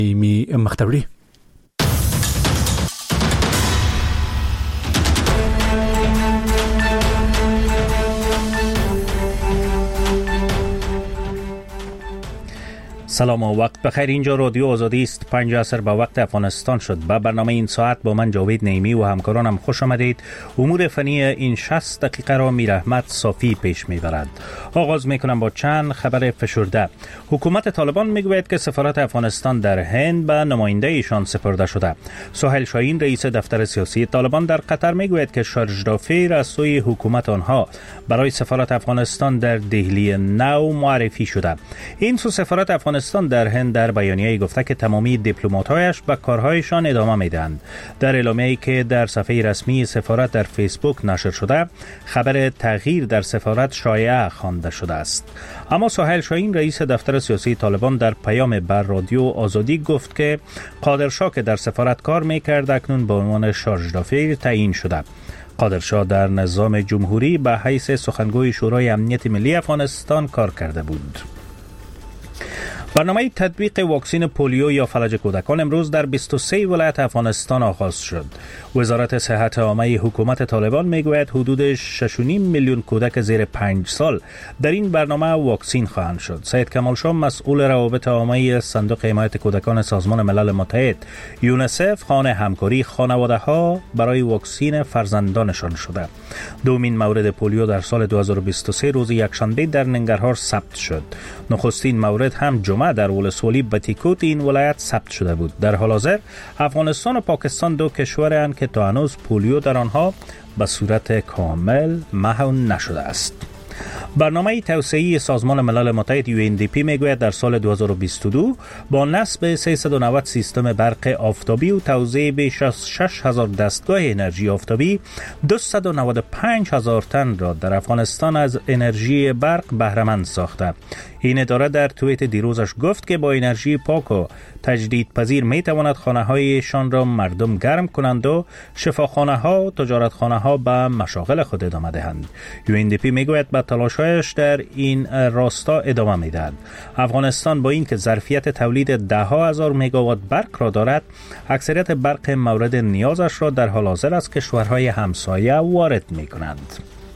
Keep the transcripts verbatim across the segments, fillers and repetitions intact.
می مختبری سلام و وقت بخیر. اینجا رادیو آزادی است. پنج عصر به وقت افغانستان شد. به برنامه این ساعت با من جاوید نعیمی و همکارانم خوش آمدید. امور فنی این شصت دقیقه را میر احمد صافی پیش میبرد. آغاز میکنم با چند خبر فشرده. حکومت طالبان میگوید که سفارت افغانستان در هند به نماینده ایشان سپرده شده. سهیل شاهین رئیس دفتر سیاسی طالبان در قطر میگوید که شارژ دافیر از سوی حکومت آنها برای سفارت افغانستان در دهلی نو معرفی شده. این سو سفارت افغانستان در هند در بیانیه‌ای گفته که تمامی دیپلمات‌هایش به کارهایشان ادامه می‌دهند. در اعلامیه‌ای که در صفحه رسمی سفارت در فیسبوک نشر شده، خبر تغییر در سفارت شایعه خوانده شده است. اما سهیل شاهین رئیس دفتر سیاسی طالبان در پیام بر رادیو آزادی گفت که قادرشاه که در سفارت کار می‌کرد اکنون به عنوان شارژ دافیر تعیین شده. قادرشاه در نظام جمهوری به حیث سخنگوی شورای امنیت ملی افغانستان کار کرده بود. برنامه تطبیق واکسن پولیو یا فلج کودکان امروز در بیست و سه ولایت افغانستان آغاز شد. وزارت صحت عامه حکومت طالبان میگوید حدود شش و نیم میلیون کودک زیر پنج سال در این برنامه واکسین خواهند شد. سید کمال شاه مسئول روابط عامه صندوق حمایت کودکان سازمان ملل متحد یونیسف خوان همکاری خانواده‌ها برای واکسین فرزندانشان شده. دومین مورد پولیو در سال دو هزار و بیست و سه روز یکشنبه در ننگرهار ثبت شد. نخستین مورد هم جمعه در ولسوالی بتیکوت این ولایت ثبت شده بود. در حال حاضر افغانستان و پاکستان دو کشورند که تا هنوز پولیو در آنها به صورت کامل محو نشده است. برنامه توسعه‌ای سازمان ملل متحد یو ان دی پی میگوید در سال دو هزار و بیست و دو با نصب سیصد و نود سیستم برق آفتابی و توزیع بیش از شش هزار دستگاه انرژی آفتابی دویست و نود و پنج هزار تن را در افغانستان از انرژی برق بهره‌مند ساخته. این اداره در توییت دیروزش گفت که با انرژی پاک و تجدیدپذیر می تواند خانه‌هایشان را مردم گرم کنند و شفاخانه‌ها و تجارتخانه‌ها به مشاغل خود ادامه دهند. یو ان دی پی میگوید به تلاش‌هایش در این راستا ادامه می‌دهد. افغانستان با اینکه ظرفیت تولید ده ها هزار مگاوات برق را دارد، اکثریت برق مورد نیازش را در حال حاضر از کشورهای همسایه وارد می‌کنند.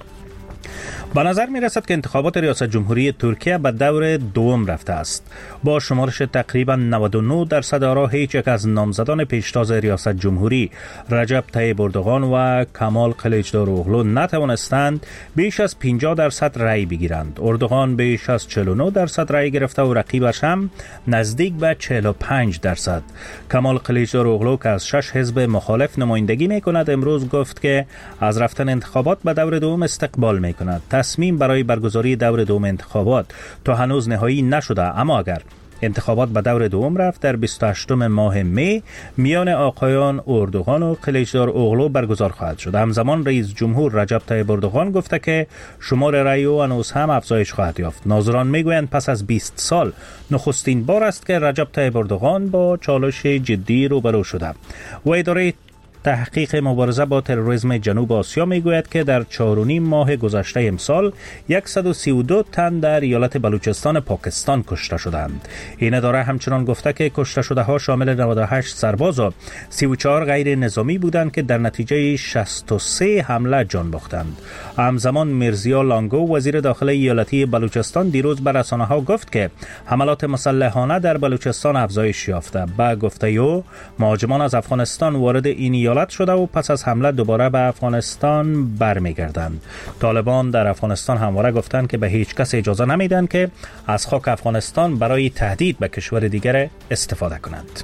به نظر می رسد که انتخابات ریاست جمهوری ترکیه به دور دوم رفته است. با شمارش تقریبا نود و نه درصد آرا هیچ یک از نامزدان پیشتاز ریاست جمهوری رجب طیب اردوغان و کمال کلیچداروغلو نتوانستند بیش از پنجاه درصد رأی بگیرند. اردوغان بیش از چهل و نه درصد رأی گرفته و رقیبش هم نزدیک به چهل و پنج درصد. کمال کلیچداروغلو که از شش حزب مخالف نمایندگی می کند امروز گفت که از رفتن انتخابات به دور دوم استقبال می کند. تصمیم برای برگزاری دور دوم انتخابات تا هنوز نهایی نشده، اما اگر انتخابات به دور دوم رفت در بیست و هشتم ماه می میان آقایان اردوغان و کلیچداروغلو برگزار خواهد شد. همزمان رئیس جمهور رجب طیب اردوغان گفته که شمار رأی او هنوز هم افزایش خواهد یافت. ناظران میگویند پس از بیست سال نخستین بار است که رجب طیب اردوغان با چالش جدی روبرو شده. و اداره تحقیق مبارزه با تروریسم جنوب آسیا میگوید که در چهار و نیم ماه گذشته امسال صد و سی و دو تن در ایالت بلوچستان پاکستان کشته شدند. این اداره همچنان گفته که کشته شده ها شامل نود و هشت سرباز و سی و چهار غیر نظامی بودند که در نتیجه شصت و سه حمله جان باختند. همزمان مرزیا لانگو وزیر داخلی ایالتی بلوچستان دیروز به رسانه‌ها گفت که حملات مسلحانه در بلوچستان افزایش یافته. با گفته او مهاجمان از افغانستان وارد این شده و پس از حمله دوباره به افغانستان برمیگردند. طالبان در افغانستان همواره گفتند که به هیچ کس اجازه نمیدن که از خاک افغانستان برای تهدید به کشور دیگر استفاده کنند.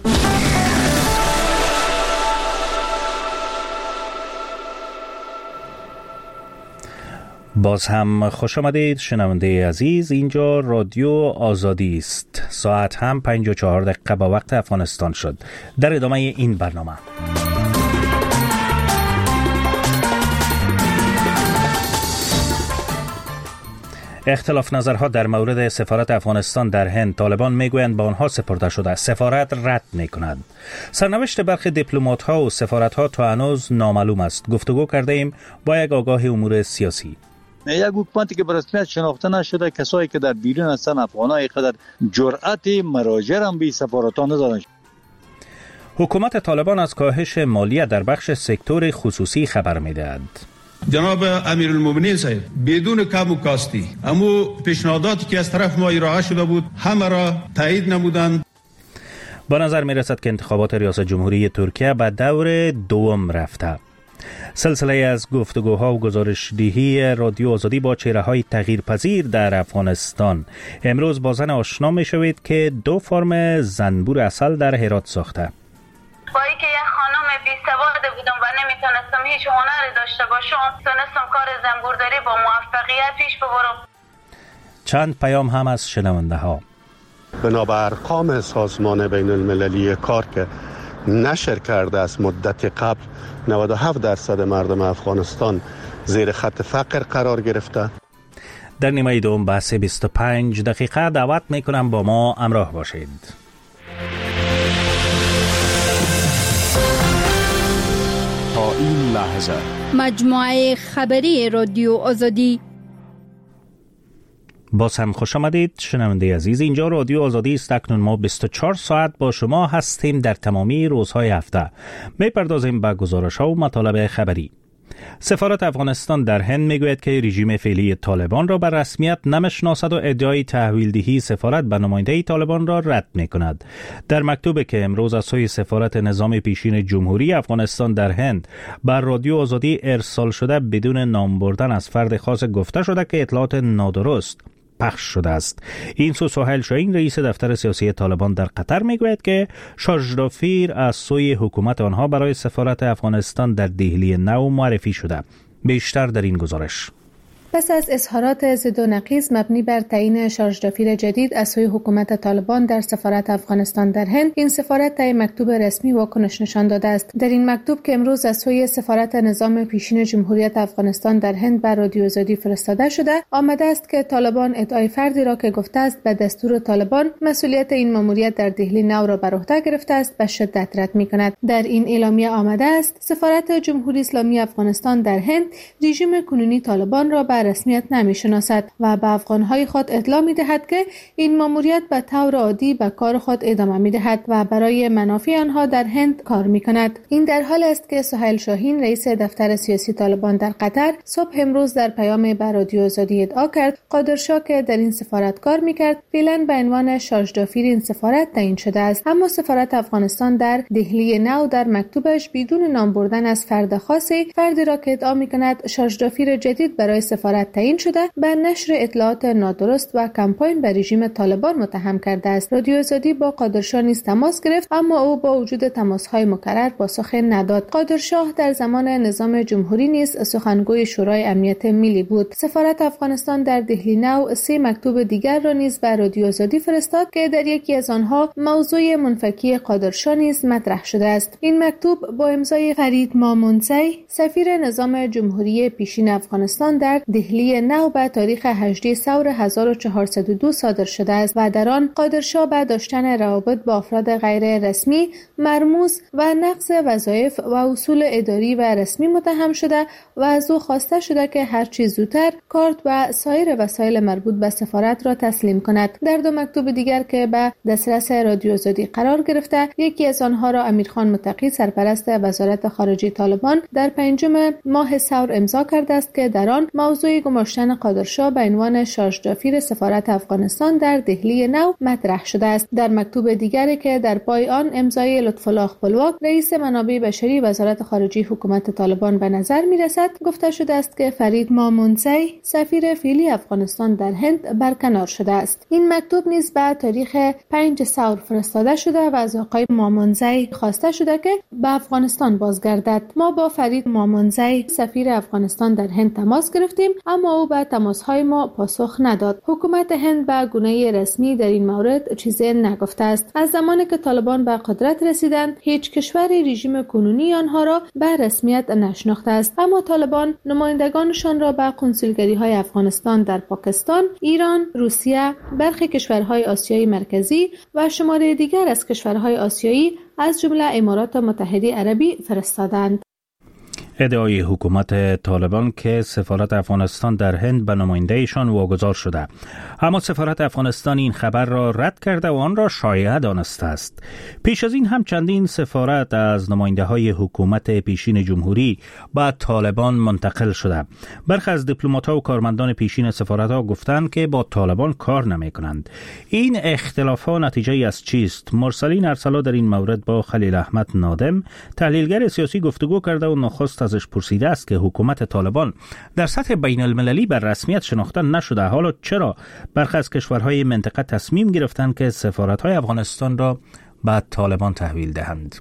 باز هم خوش آمدید شنونده عزیز. اینجا رادیو آزادی است. ساعت هم پنج و چهار دقیقه با وقت افغانستان شد. در ادامه این برنامه اختلاف نظرها در مورد سفارت افغانستان در هند. طالبان میگویند به آنها سپرده شده. سفارت رد میکند. سرنوشت برخی دیپلمات ها و سفارت ها تا هنوز نامعلوم است. گفتگو کرده ایم با یک آگاه امور سیاسی. یک حکومتی که به رسمیت شناخته نشده، کسایی که در بیرون هستن افغانای قدر جرأت مراجعه هم به سفارت‌ها ندارن. حکومت طالبان از کاهش مالیات در بخش سکتور خصوصی خبر می‌دهد. جناب امیرالمومنین صاحب بدون کم و کاستی اما پیشنهاداتی که از طرف ما ارائه شده بود همه را تایید نمودند. با نظر می رسد که انتخابات ریاست جمهوری ترکیه به دور دوم رفته. سلسله از گفتگوها و گزارشدهی رادیو آزادی با چهره‌های تغییرپذیر در افغانستان. امروز با زن آشنا می شوید که دو فرم زنبور عسل در هرات ساخته. با اینکه یک خانم بی سواد بودم و نمیتونستم هیچ هنری داشته باشم، تونستم کار زنبورداری با موفقیت پیش ببرم. چند پیام هم از شنونده ها. بنابر ارقام سازمان بین المللی کار که نشر کرده از مدت قبل نود و هفت درصد مردم افغانستان زیر خط فقر قرار گرفته. در نیمه دوم بحث بیست و پنج دقیقه دعوت میکنم با ما همراه باشید. تا این لحظه مجموعه خبری رادیو آزادی. باز هم خوش آمدید شنونده عزیز. اینجا رادیو آزادی است. اکنون ما بیست و چهار ساعت با شما هستیم در تمامی روزهای هفته. میپردازیم به گزارش‌ها و مطالب خبری. سفارت افغانستان در هند میگوید که رژیم فعلی طالبان را به رسمیت نمیشناسد و ادعای تحویل دهی سفارت به نماینده طالبان را رد میکند. در مکتوبی که امروز از سوی سفارت نظام پیشین جمهوری افغانستان در هند بر رادیو آزادی ارسال شده بدون نام بردن از فرد خاص گفته شده که اطلاعات نادرست پخش شده است. این سو سهیل شاهین رئیس دفتر سیاسی طالبان در قطر میگوید که شاژدافیر از سوی حکومت آنها برای سفارت افغانستان در دهلی نو معرفی شده. بیشتر در این گزارش. پس از اظهارات ضد و نقیض مبنی بر تعیین شارژدافیر جدید از سوی حکومت طالبان در سفارت افغانستان در هند، این سفارت طی مکتوب رسمی واکنش نشان داده است. در این مکتوب که امروز از سوی سفارت نظام پیشین جمهوریت افغانستان در هند بر رادیو آزادی فرستاده شده، آمده است که طالبان ادعای فردی را که گفته است به دستور طالبان مسئولیت این ماموریت در دهلی نو را بر عهده گرفته است به شدت رد می‌کند. در این اعلامیه آمده است سفارت جمهوری اسلامی افغانستان در هند رژیم کنونی طالبان را به رسمیت نمی‌شناسد و به افغان‌های خود اطلاع می‌دهد که این ماموریت به طور عادی به کار خود ادامه می‌دهد و برای منافع آنها در هند کار می‌کند. این در حال است که سهیل شاهین رئیس دفتر سیاسی طالبان در قطر صبح امروز در پیام به رادیو آزادی ادعا کرد قادرشاه که در این سفارت کار می‌کرد فعلا به عنوان شارژدافیر این سفارت تعیین شده است. اما سفارت افغانستان در دهلی نو در مکتوبش بدون نام بردن از فرد خاصی فردی را که ادعا می‌کند شارژدافیر جدید برای سفارت تعیین شده به نشر اطلاعات نادرست و کمپاین بر رژیم طالبان متهم کرده است. رادیو آزادی با قادرشاه نیز تماس گرفت اما او با وجود تماس‌های مکرر پاسخ نداد. قادرشاه در زمان نظام جمهوری نیز سخنگوی شورای امنیت ملی بود. سفارت افغانستان در دهلی نو سه مکتوب دیگر را نیز به رادیو آزادی فرستاد که در یکی از آنها موضوع منفکی قادرشاه نیز مطرح شده است. این مکتوب با امضای فرید مامونزی سفیر نظام جمهوری پیشین افغانستان در دهلی نو به تاریخ هجدهم ثور هزار و چهارصد و دو صادر شده است و در آن قادرشاه به داشتن روابط با افراد غیر رسمی، مرموز و نقض وظایف و اصول اداری و رسمی متهم شده و از او خواسته شده که هر چه زودتر کارت و سایر وسایل مربوط به سفارت را تسلیم کند. در دو مکتوب دیگر که به دسترس رادیو آزادی قرار گرفته، یکی از آنها را امیرخان متقی سرپرست وزارت خارجه طالبان در پنجم ماه ثور امضا کرده است که در آن موضوع گماشتن قادرشاه به عنوان شارژدافیر سفارت افغانستان در دهلی نو مطرح شده است. در مکتوب دیگری که در پای آن امضای لطف‌الله خپلواک رئیس منابع بشری وزارت خارجه حکومت طالبان به نظر می‌رسد، گفته شده است که فرید مامونزی سفیر فعلی افغانستان در هند برکنار شده است. این مکتوب نیز به تاریخ پنج ثور فرستاده شده و از آقای مامونزی خواسته شده که به افغانستان بازگردد. ما با فرید مامونزی سفیر افغانستان در هند تماس گرفتیم اما او به تماس‌های ما پاسخ نداد. حکومت هند به گونه رسمی در این مورد چیزی نگفته است. از زمانی که طالبان به قدرت رسیدند هیچ کشوری رژیم کنونی آنها را به رسمیت نشناخته است، اما طالبان نمایندگانشان را به کنسولگری‌های افغانستان در پاکستان، ایران، روسیه، برخی کشورهای آسیای مرکزی و شماره دیگر از کشورهای آسیایی از جمله امارات متحده عربی فرستادند. ادعای حکومت طالبان که سفارت افغانستان در هند به نمایندهشان واگذار شده، اما سفارت افغانستان این خبر را رد کرده و آن را شایعه دانسته است. پیش از این هم چندین سفارت از نماینده های حکومت پیشین جمهوری به طالبان منتقل شده. برخی از دیپلمات‌ها و کارمندان پیشین سفارت‌ها گفتند که با طالبان کار نمی‌کنند. این اختلاف‌ها نتیجه از چیست؟ مرسلین ارسلا در این مورد با خلیل احمد نادم، تحلیلگر سیاسی، گفتگو کرده و نخست ازش پرسیده است که حکومت طالبان در سطح بین المللی بر رسمیت شناخته نشده، حالا چرا برخی از کشورهای منطقه تصمیم گرفتند که سفارت‌های افغانستان را به طالبان تحویل دهند؟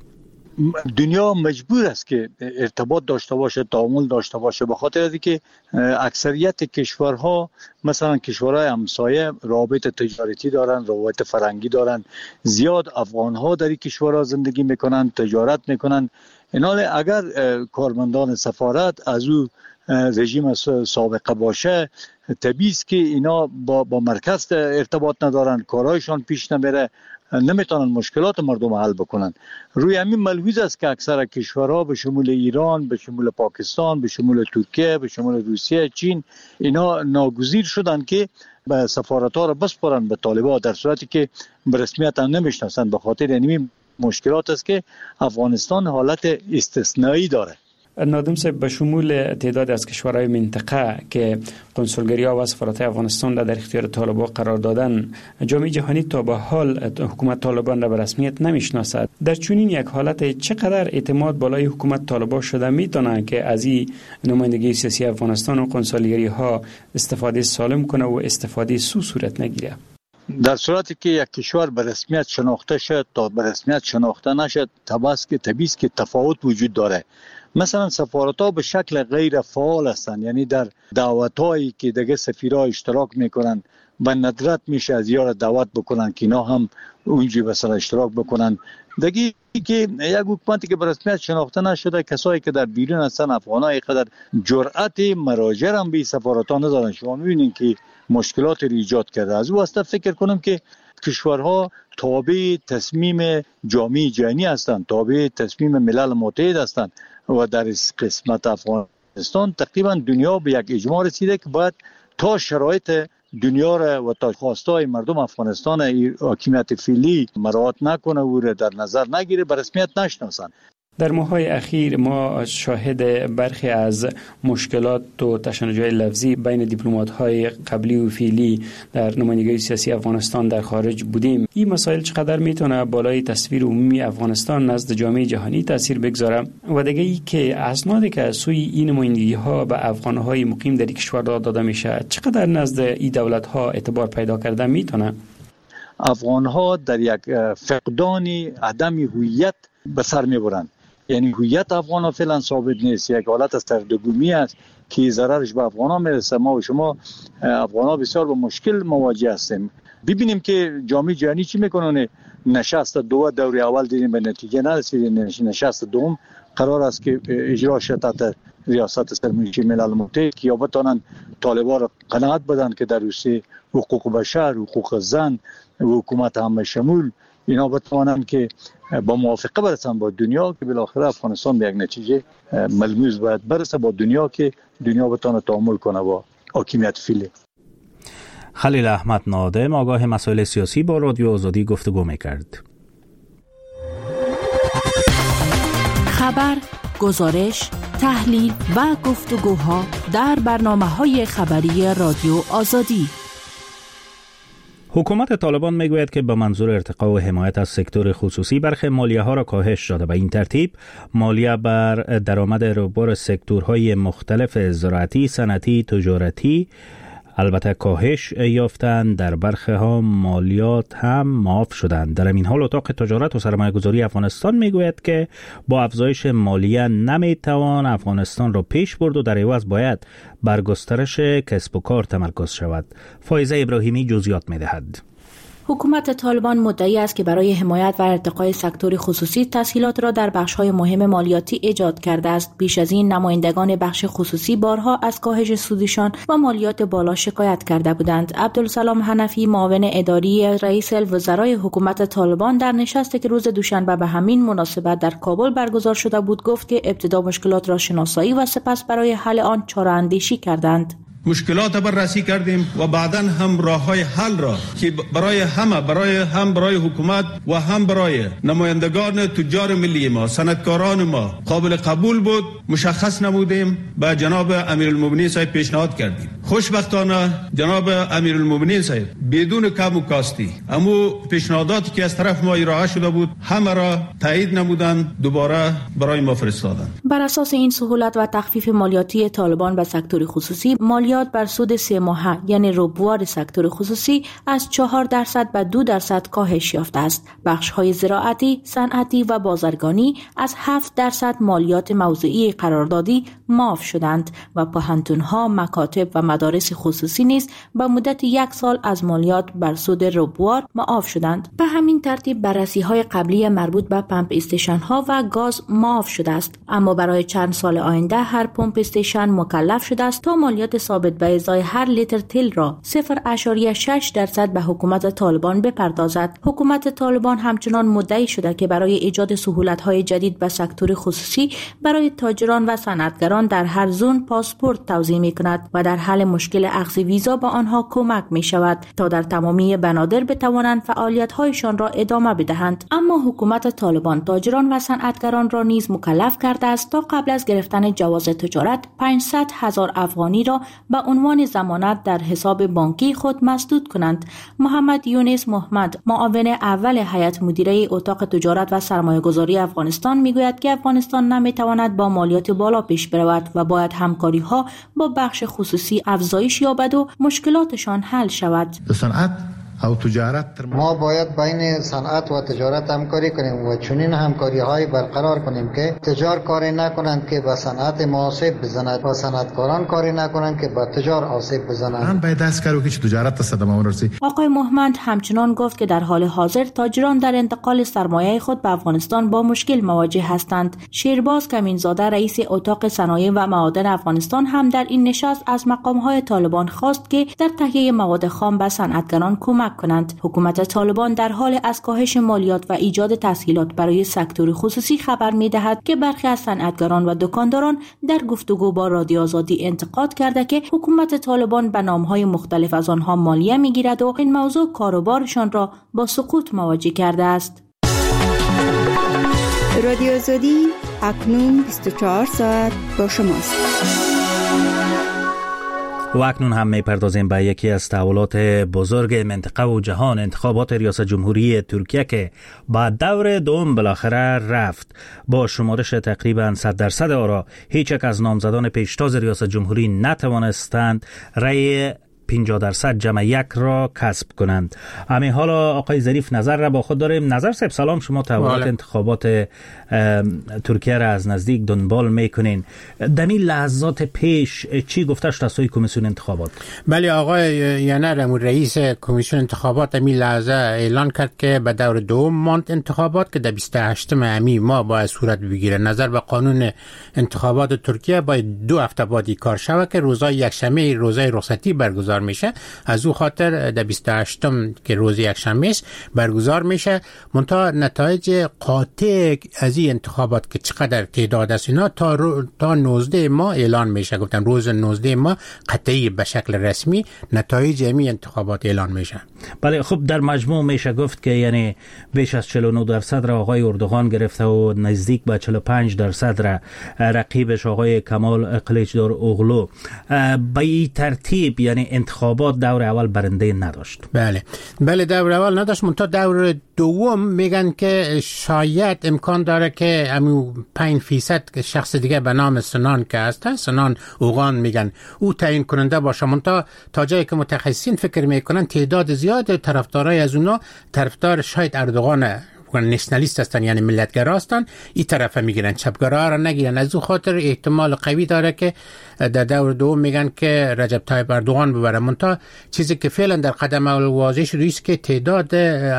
دنیا مجبور است که ارتباط داشته باشه، تعامل داشته باشه، به خاطر از اینکه اکثریت کشورها مثلا کشورهای همسایه روابط تجارتی دارن، روابط فرهنگی دارن، زیاد افغانها در این کشورها زندگی میکنن، تجارت میکنن. اینال اگر کارمندان سفارت از او رژیم سابقه باشه، طبیعی است که اینا با, با مرکز ارتباط ندارن، کارهایشان پیش نمیره، نمیتونن مشکلات مردم حل بکنن. روی همین ملحوظ است که اکثر کشورها به شمول ایران، به شمول پاکستان، به شمول ترکیه، به شمول روسیه، چین، اینا ناگزیر شدن که به سفارت‌ها را بسپارن به طالبان، در صورتی که به رسمیت هم نمیشناسن. به خاطر همین مشکلات است که افغانستان حالت استثنایی داره. نادم صاحب، به شمول تعداد از کشورهای منطقه که کنسولگری‌ها و سفارت افغانستان را در اختیار طالبان قرار دادن، جامعه جهانی تا به حال حکومت طالبان را به رسمیت نمیشناسد. در چنین یک حالت چقدر اعتماد بالای حکومت طالبان شده میتونه که از این نمایندگی سیاسی افغانستان و کنسولگری‌ها استفاده سالم کنه و استفاده سو صورت نگیره؟ در صورتی که یک کشور به رسمیت شناخته شد تا به رسمیت شناخته نشد، طبیعی است که تفاوت وجود داره. مثلا سفارت‌ها به شکل غیر فعال هستند، یعنی در دعوت‌هایی که دیگه سفیرها اشتراک میکنن به ندرت میشه از یار دعوت بکنن که اینا هم اونجا مثلا اشتراک بکنن. دیگه که یک حکومتی که به رسمیت شناخته نشده، کسایی که در بیرون هستن، افغان‌ها اینقدر جرأت مراجعه هم به سفارت‌ها ندارن. شما می‌بینید که مشکلات رو ایجاد کرده. از اون واسطه فکر کنم که کشورها تابع تصمیم جامعه جهانی هستند، تابع تصمیم ملل متحد هستند و در قسمت افغانستان تقریبا دنیا به یک اجماع رسیده که باید تا شرایط دنیا را و تا خواستای مردم افغانستان حاکمیت فعلی مراعات نکنه و را در نظر نگیره، به رسمیت نشناسند. در ماه‌های اخیر ما شاهد برخی از مشکلات و تشنج‌های لفظی بین دیپلمات‌های قبلی و فعلی در نمایندگی سیاسی افغانستان در خارج بودیم. این مسائل چقدر میتونه بالای تصویر عمومی افغانستان نزد جامعه جهانی تاثیر بگذاره و دیگه ای که اسنادی که از سوی این نمایندگی‌ها به افغان‌های مقیم در این کشور داده میشه چقدر نزد این دولت‌ها اعتبار پیدا کرده میتونه؟ افغان‌ها در یک فقدان عدم هویت به سر میبرند. یعنی هویت افغان ها فعلا ثابت نیست، یک حالت از سردرگمی است که ضررش به افغان ها میرسه. ما و شما افغان ها بسیار با مشکل مواجه هستیم. ببینیم که جامعه جهانی چی میکنه. نشست دو دوره اول دیدیم به نتیجه نرسید، نشست دوم قرار است که اجرا شد تحت ریاست سرمنشی ملل متحد که یا بتانن طالبان را قناعت بدن که در حوزه حقوق بشر، حقوق زن و حکومت همه شمول اینا بتوانند که با موافقه برسن با دنیا که بالاخره افغانستان به یک نتیجه ملموس باید برسه با دنیا که دنیا بتونه تعامل کنه با حاکمیت فعلی. خلیل احمد نادم، آگاه مسائل سیاسی، با رادیو آزادی گفتگو میکرد. خبر، گزارش، تحلیل و گفتگوها در برنامه‌های خبری رادیو آزادی. حکومت طالبان میگوید که به منظور ارتقا و حمایت از سکتور خصوصی برخی مالیه ها را کاهش داده. به این ترتیب مالیه بر درآمد روبار سکتورهای مختلف زراعتی، صنعتی، تجارتی البته کاهش یافتند. در برخی ها مالیات هم معاف شدند. در این حال اتاق تجارت و سرمایه گذاری افغانستان میگوید که با افزایش مالیه نمیتوان افغانستان را پیش برد و در عوض باید بر گسترش کسب و کار تمرکز شود. فایزه ابراهیمی جزئیات میدهد. حکومت طالبان مدعی است که برای حمایت و ارتقای سکتور خصوصی تسهیلات را در بخش‌های مهم مالیاتی ایجاد کرده است. بیش از این نمایندگان بخش خصوصی بارها از کاهش سودشان و مالیات بالا شکایت کرده بودند. عبدالسلام حنفی، معاون اداری رئیس الوزرای حکومت طالبان، در نشستی که روز دوشنبه به همین مناسبت در کابل برگزار شده بود گفت که ابتدا مشکلات را شناسایی و سپس برای حل آن چاره‌اندیشی کردند. مشکلات بررسی کردیم و بعداً هم راه‌های حل را که برای همه، برای هم برای حکومت و هم برای نمایندگان تجار ملی ما، صنعتکاران ما قابل قبول بود مشخص نمودیم، به جناب امیرالمومنین صاحب پیشنهاد کردیم. خوشبختانه جناب امیرالمومنین صاحب بدون کم و کاستی اما پیشنهاداتی که از طرف ما ارائه شده بود همه را تایید نمودند، دوباره برای ما فرستادند. بر اساس این سهولت و تخفیف مالیاتی طالبان به سکتور خصوصی، مالیات بر سود سه ماهه یعنی ربوار سکتور خصوصی از چهار درصد به دو درصد کاهش یافته است. بخش‌های زراعتی، صنعتی و بازرگانی از هفت درصد مالیات موضعی قراردادی معاف شدند و پوهنتون‌ها، مکاتب و مدارس خصوصی نیز به مدت یک سال از مالیات بر سود ربوار معاف شدند. به همین ترتیب بررسی‌های قبلی مربوط به پمپ استیشن‌ها و گاز معاف شده است، اما برای چند سال آینده هر پمپ استیشن مکلف شده است تا مالیات ثابت به ازای هر لیتر تیل را صفر ممیز شش درصد به حکومت طالبان بپردازد. حکومت طالبان همچنان مدعی شده که برای ایجاد سهولت‌های جدید به سکتور خصوصی برای تاجران و صنعتگران در هر زون پاسپورت توزیع می‌کند و در حل مشکل اخذ ویزا به آنها کمک می‌شود تا در تمامی بنادر بتوانند فعالیت‌هایشان را ادامه بدهند. اما حکومت طالبان تاجران و صنعتگران را نیز مکلف کرده است تا قبل از گرفتن جواز تجارت پانصد هزار افغانی را به عنوان ضمانت در حساب بانکی خود مسدود کنند. محمد یونس محمد، معاون اول هیئت مدیره اتاق تجارت و سرمایه‌گذاری افغانستان، میگوید که افغانستان نمیتواند با مالیات بالا پیش برود و باید همکاری‌ها با بخش خصوصی افزایش یابد و مشکلاتشان حل شود. صنعت او تجارت ما باید بین صنعت و تجارت همکاری کنیم و چنین همکاری های برقرار کنیم که تجار کاری نکنند که به صنعت ما آسیب بزند و صنعتکاران کاری نکنند که به تجار آسیب بزنند. هم باید دست کارو که تجارت صدمه ورسی. آقای محمد همچنان گفت که در حال حاضر تاجران در انتقال سرمایه خود به افغانستان با مشکل مواجه هستند. شیرباز کمینزاده، رئیس اتاق صنایع و معادن افغانستان، هم در این نشست از مقام های طالبان خواست که در تهیه مواد خام به صنعتگران کمک کنند. حکومت طالبان در حال از کاهش مالیات و ایجاد تسهیلات برای سکتور خصوصی خبر می‌دهد که برخی از صنعتگران و دکانداران در گفتگو با رادیو آزادی انتقاد کرده که حکومت طالبان به نام‌های مختلف از آنها مالیه می‌گیرد و این موضوع کاروبارشان را با سقوط مواجه کرده است. رادیو آزادی اکنون بیست و چهار ساعت با شماست. و اکنون هم میپردازیم به یکی از تحولات بزرگ منطقه و جهان، انتخابات ریاست جمهوری ترکیه که با دور دوم بالاخره رفت. با شمارش تقریبا صد درصد آرا هیچ یک از نامزدان پیشتاز ریاست جمهوری نتوانستند رأی پنجاه درصد جمع یک را کسب کنند. همین حالا آقای ظریف نظر را با خود داریم. نظر صاحب سلام، شما تحولات انتخابات ترکیه را از نزدیک دنبال میکنین. در این لحظات پیش چی گفته شد از سوی کمیسیون انتخابات؟ بله آقای ینر رئیس کمیسیون انتخابات در این لحظه اعلان کرد که به دور دوم ماند انتخابات که در بیست و هشتم امی ماه باید صورت بگیره. نظر به قانون انتخابات ترکیه باید دو هفته بعد کار شود که روزای یکشنبه روزای رخصتی برگزار میشه. از او خاطر در بیست و هشتم که روز یکشنبه است برگزار میشه. منتها نتایج قاطع از این انتخابات که چقدر تعداد است اینا تا رو تا نوزده ماه اعلان میشه. گفتن روز نوزده ماه قطعی به شکل رسمی نتایج این انتخابات اعلان میشه. بله، خب در مجموع میشه گفت که یعنی بیش از چهل و نه درصد را آقای اردوغان گرفته و نزدیک به چهل و پنج درصد را رقیبش آقای کمال کلیچدار اوغلو. به این ترتیب یعنی انتخابات دور اول برنده نداشت. بله بله دور اول نداشت. منتها دور دوم میگن که شاید امکان داره که همون پنج فیصد شخص دیگه به نام سنان که هست، سنان اوغان میگن او تعیین کننده باشه. منتها تا جایی که متخصصین فکر میکنن تعداد زیاد طرفدارای از اونا طرفدار شاید اردوغان نشنالیست هستن یعنی ملتگرا هستن، این طرف میگیرن، چپگرا را نگیرن. از او خاطر احتمال قوی داره که در دور دوم میگن که رجب طیب اردوغان ببره. منتها چیزی که فعلا در قدم اول واضح شده است که تعداد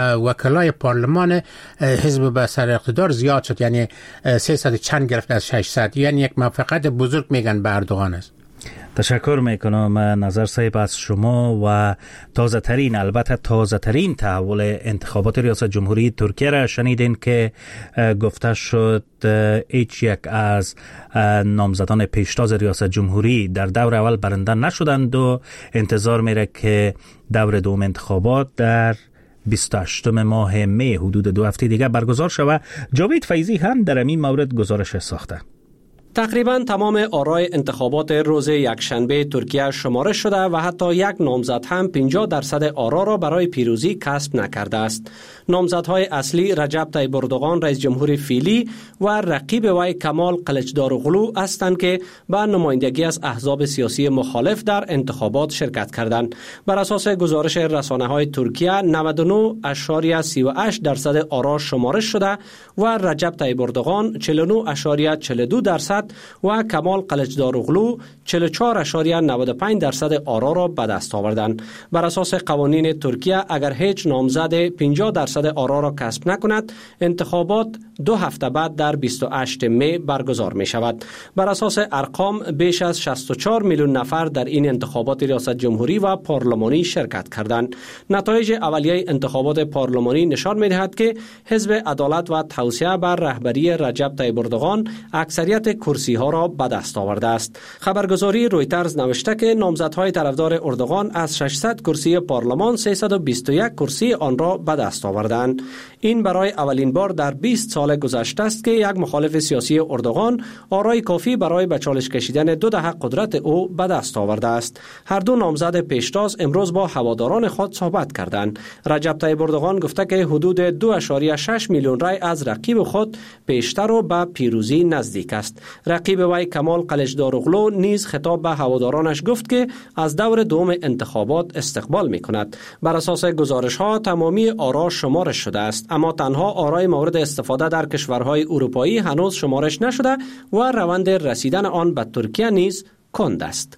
وکلای پارلمان حزب به سر اقتدار زیاد شد، یعنی سیصد چند گرفت از ششصد، یعنی یک موفقیت بزرگ میگن به اردوغان است. تشکر میکنم نظر صاحب از شما. و تازه ترین، البته تازه ترین تحول انتخابات ریاست جمهوری ترکیه را شنیدین که گفته شد هیچ یک از نامزدان پیشتاز ریاست جمهوری در دور اول برنده نشدند و انتظار میره که دور دوم انتخابات در بیست و هشتم ماه می حدود دو هفته دیگه برگزار شود. جاوید فیضی هم در این مورد گزارش ساخته. تقریبا تمام آرای انتخابات روز یکشنبه ترکیه شمارش شده و حتی یک نامزد هم پنجاه درصد آرا را برای پیروزی کسب نکرده است. نامزدهای اصلی رجب طیب اردوغان رئیس جمهور فعلی و رقیب وی کمال قلچداروغلو هستند که به نمایندگی از احزاب سیاسی مخالف در انتخابات شرکت کردند. بر اساس گزارش رسانه‌های ترکیه نود و نه ممیز سی و هشت درصد آرا شمارش شده و رجب طیب اردوغان چهل و نه ممیز چهل و دو درصد و کمال قلچداروغلو چهل و چهار ممیز نود و پنج درصد آرا را به دست آوردند. بر اساس قوانین ترکیه اگر هیچ نامزد پنجاه درصد آرا را کسب نکند، انتخابات دو هفته بعد در بیست و هشتم می برگزار می شود. بر اساس ارقام بیش از شصت و چهار میلیون نفر در این انتخابات ریاست جمهوری و پارلمانی شرکت کردند. نتایج اولیه انتخابات پارلمانی نشان می دهد که حزب عدالت و توسعه بر رهبری رجب طیب اردوغان اکثریت کرسی ها را به دست آورده است. خبرگزاری رویترز نوشته که نامزدهای طرفدار اردوغان از ششصد کرسی پارلمان سیصد و بیست و یک کرسی آن را به دست آوردند. این برای اولین بار در بیست سال گذشته است که یک مخالف سیاسی اردوغان آرای کافی برای به چالش کشیدن دو دهه قدرت او به دست آورده است. هر دو نامزد پیشتاز امروز با هواداران خود صحبت کردند. رجب طیب اردوغان گفته که حدود دو ممیز شش میلیون رای از رقیب خود پیشتر و به پیروزی نزدیک است. رقیب وی کمال قلچداروغلو نیز خطاب به هوادارانش گفت که از دور دوم انتخابات استقبال می کند. بر اساس گزارش ها تمامی آرا شمارش شده است، اما تنها آرای مورد استفاده در کشورهای اروپایی هنوز شمارش نشده و روند رسیدن آن به ترکیه نیز کند است.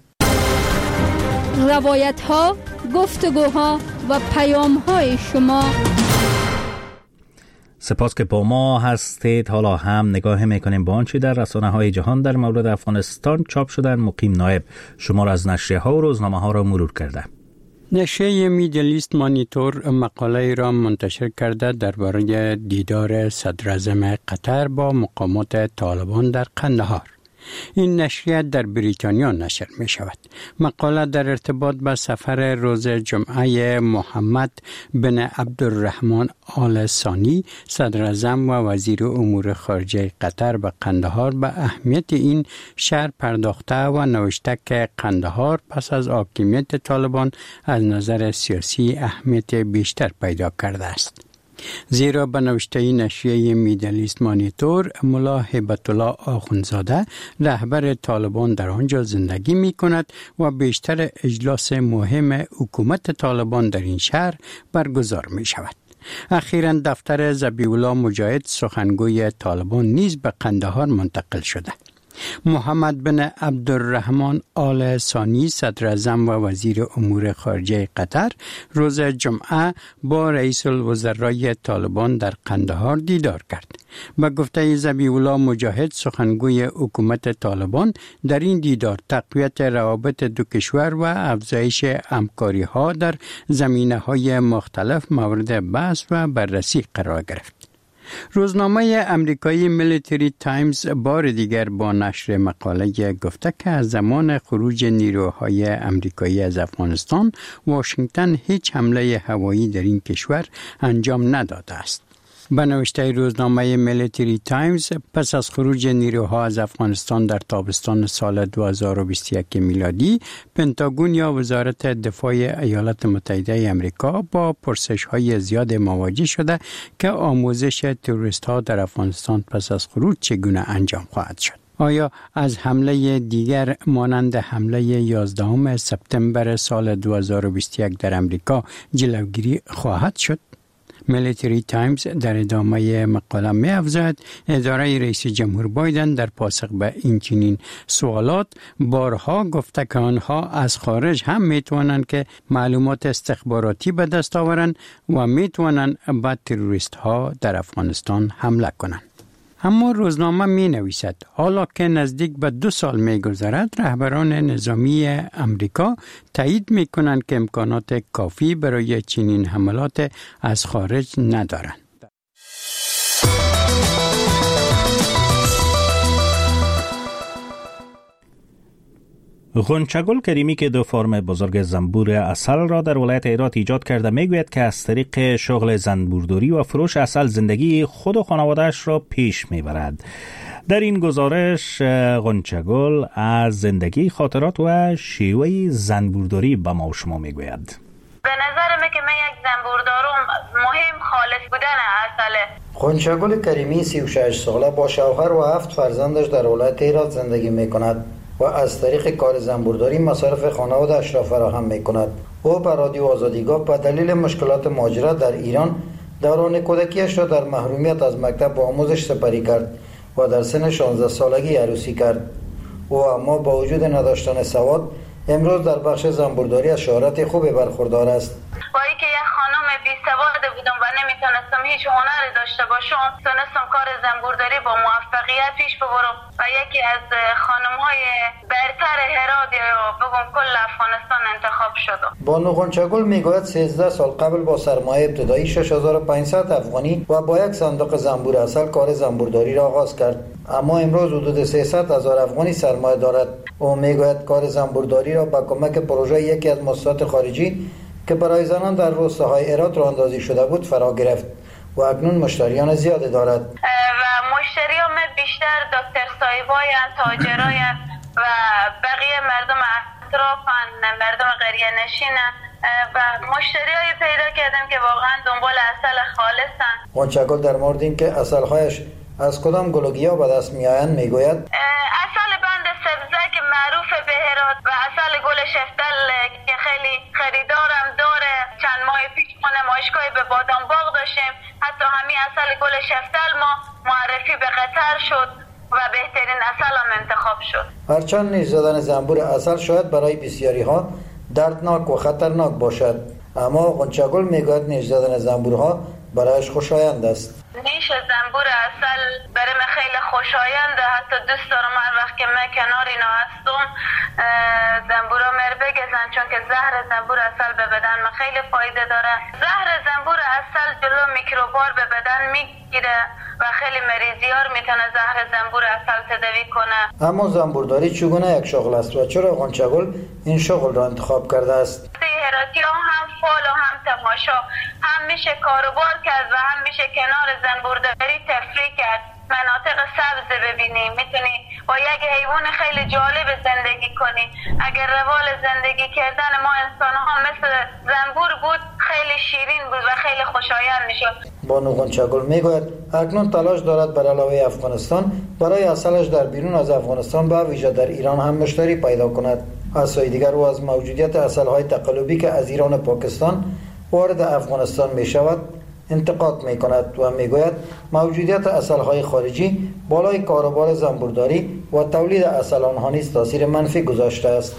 روایت ها، گفتگوها و پیام های شما. سپاس که با ما هستید. حالا هم نگاه میکنیم با آنچه در رسانه های جهان در مورد افغانستان چاپ شدن. مقیم نایب شمار از نشریه ها و روزنامه ها را مرور کرده. نشریه میدل ایست مانیتور مقاله را منتشر کرده درباره دیدار صدراعظم قطر با مقامات طالبان در قندهار. این نشریه در بریتانیا نشر می شود. مقاله در ارتباط با سفر روز جمعه محمد بن عبدالرحمن آل ثانی صدراعظم و وزیر امور خارجه قطر به قندهار به اهمیت این شهر پرداخته و نوشته که قندهار پس از حاکمیت طالبان از نظر سیاسی اهمیت بیشتر پیدا کرده است. زیرا به نوشته نشریه میدل ایست مانیتور ملا هیبت الله آخوندزاده رهبر طالبان در آنجا زندگی می کند و بیشتر اجلاس مهم حکومت طالبان در این شهر برگزار می شود. اخیراً دفتر ذبیح الله مجاهد سخنگوی طالبان نیز به قندهار منتقل شده. محمد بن عبدالرحمن آل ثانی صدراعظم و وزیر امور خارجه قطر روز جمعه با رئیس الوزرای طالبان در قندهار دیدار کرد. به گفته ذبیح الله مجاهد سخنگوی حکومت طالبان، در این دیدار تقویت روابط دو کشور و افزایش همکاری ها در زمینه های مختلف مورد بحث و بررسی قرار گرفت. روزنامه امریکایی میلیتری تایمز بار دیگر با نشر مقاله گفته که از زمان خروج نیروهای امریکایی از افغانستان، واشنگتن هیچ حمله هوایی در این کشور انجام نداده است. به نوشته روزنامه میلیتری تایمز، پس از خروج نیروها از افغانستان در تابستان سال دو هزار و بیست و یک میلادی، پنتاگون یا وزارت دفاع ایالات متحده آمریکا با پرسش‌های زیاد مواجه شده که آموزش تروریست‌ها در افغانستان پس از خروج چگونه انجام خواهد شد. آیا از حمله دیگر مانند حمله یازدهم سپتامبر سال دو هزار و بیست و یک در امریکا جلوگیری خواهد شد؟ میلیتری تایمز در ادامه مقاله می افزاید اداره رئیس جمهور بایدن در پاسخ به این چنین سوالات بارها گفته که آنها از خارج هم می توانند که معلومات استخباراتی به دست آورند و می توانند به تروریست ها در افغانستان حمله کنند. اما روزنامه می نویسد حالا که نزدیک به دو سال می گذرد رهبران نظامی امریکا تایید می کنند که امکانات کافی برای چنین حملات از خارج ندارند. غنچه‌گل کریمی که دو فرم بزرگ زنبور عسل را در ولایت هرات ایجاد کرده میگوید که از طریق شغل زنبورداری و فروش عسل زندگی خود و خانواده‌اش را پیش میبرد. در این گزارش غنچه‌گل از زندگی، خاطرات و شیوه زنبورداری به ما و شما میگوید. به نظر من که من یک زنبوردارم مهم خالص بودن عسله. غنچه‌گل کریمی سی و شش ساله با شوهر و هفت فرزندش در ولایت هرات زندگی میکند و از طریق کار زنبورداری مصارف خانواده‌اش را فراهم می‌کند. او به رادیو آزادیگاه به دلیل مشکلات مهاجرت در ایران دوران کودکیش را در محرومیت از مکتب و آموزش سپری کرد و در سن شانزده سالگی عروسی کرد. او اما با وجود نداشتن سواد امروز در بخش زنبورداری از شهرت خوبی برخوردار است. با اینکه یک خانم بی سواد بودم و نمیتونستم هیچ هنری داشته باشم، تونستم کار زنبورداری با موفقیت پیش ببرم و یکی از خانم های برتر هرات یا بگم کل افغانستان انتخاب شدم. بانو غنچه‌گل میگوید سیزده سال قبل با سرمایه ابتدایی شش هزار و پانصد افغانی و با یک صندوق زنبور عسل کار زنبورداری را آغاز کرد، اما امروز حدود سیصد هزار افغانی سرمایه دارد. او میگوید کار زنبورداری را با کمک پروژه یکی از مؤسسات خارجی که برای زنان در روستاهای هرات راه اندازی شده بود فرا گرفت و اکنون مشتریان زیادی دارد. و مشتریان بیشتر دکتر صاحبایان، تاجرایان و بقیه مردم اطرافن، مردم قریه نشینن و مشتریای پیدا کردم که واقعا دنبال عسل خالصن. غنچه‌گل در مورد این که عسل‌هایش از کدام گل و گیاه به دست میآیند میگوید عسل بند سبزه که معروف به هرات و عسل گل شفتل که خیلی خریدارم داره. چند ماه پیش ما نمایشگاهی به بادام باغ داشتیم، حتی همین عسل گل شفتل ما معرفی به قطر شد و بهترین عسل هم انتخاب شد. هرچند نیش زدن زنبور عسل شاید برای بسیاری ها دردناک و خطرناک باشد، اما غنچه‌گل میگوید نیش زدن زنبورها برایش خوشایند است. نیش زنبور عسل برای من خیلی خوشاینده، حتی دوست دارم هر وقت که من کنار اینا هستم زنبورا مر بگزن، چون که زهر زنبور عسل به بدن من خیلی فایده داره. زهر زنبور عسل جلو میکروبار به بدن میگیره و خیلی مریضیار میتونه زهر زنبور عسل تداوی کنه. اما زنبورداری چگونه یک شغل است و چرا غنچه‌گل این شغل را انتخاب کرده است؟ هراتی ها هم فال و هم تماشا، هم میشه کاروبار کرد و هم میشه کنار زنبورداری تفریح کرد. مناطق سبز ببینی، میتونی با یک حیوان خیلی جالب زندگی کنی. اگر روال زندگی کردن ما انسان ها مثل زنبور بود خیلی شیرین بود و خیلی خوشایند میشد. بانو غنچه‌گل میگوید اکنون تلاش دارد بر علاوه افغانستان برای عسلش در بیرون از افغانستان به ویژه در ایران هم مشتری پیدا کند. از سوی دیگر او از موجودیت عسل‌های تقلبی که از ایران و پاکستان وارد افغانستان می شود انتقاد می کند و می گوید موجودیت عسل‌های خارجی بالای کاروبار زنبورداری و تولید عسل آنها نیز تاثیر منفی گذاشته است.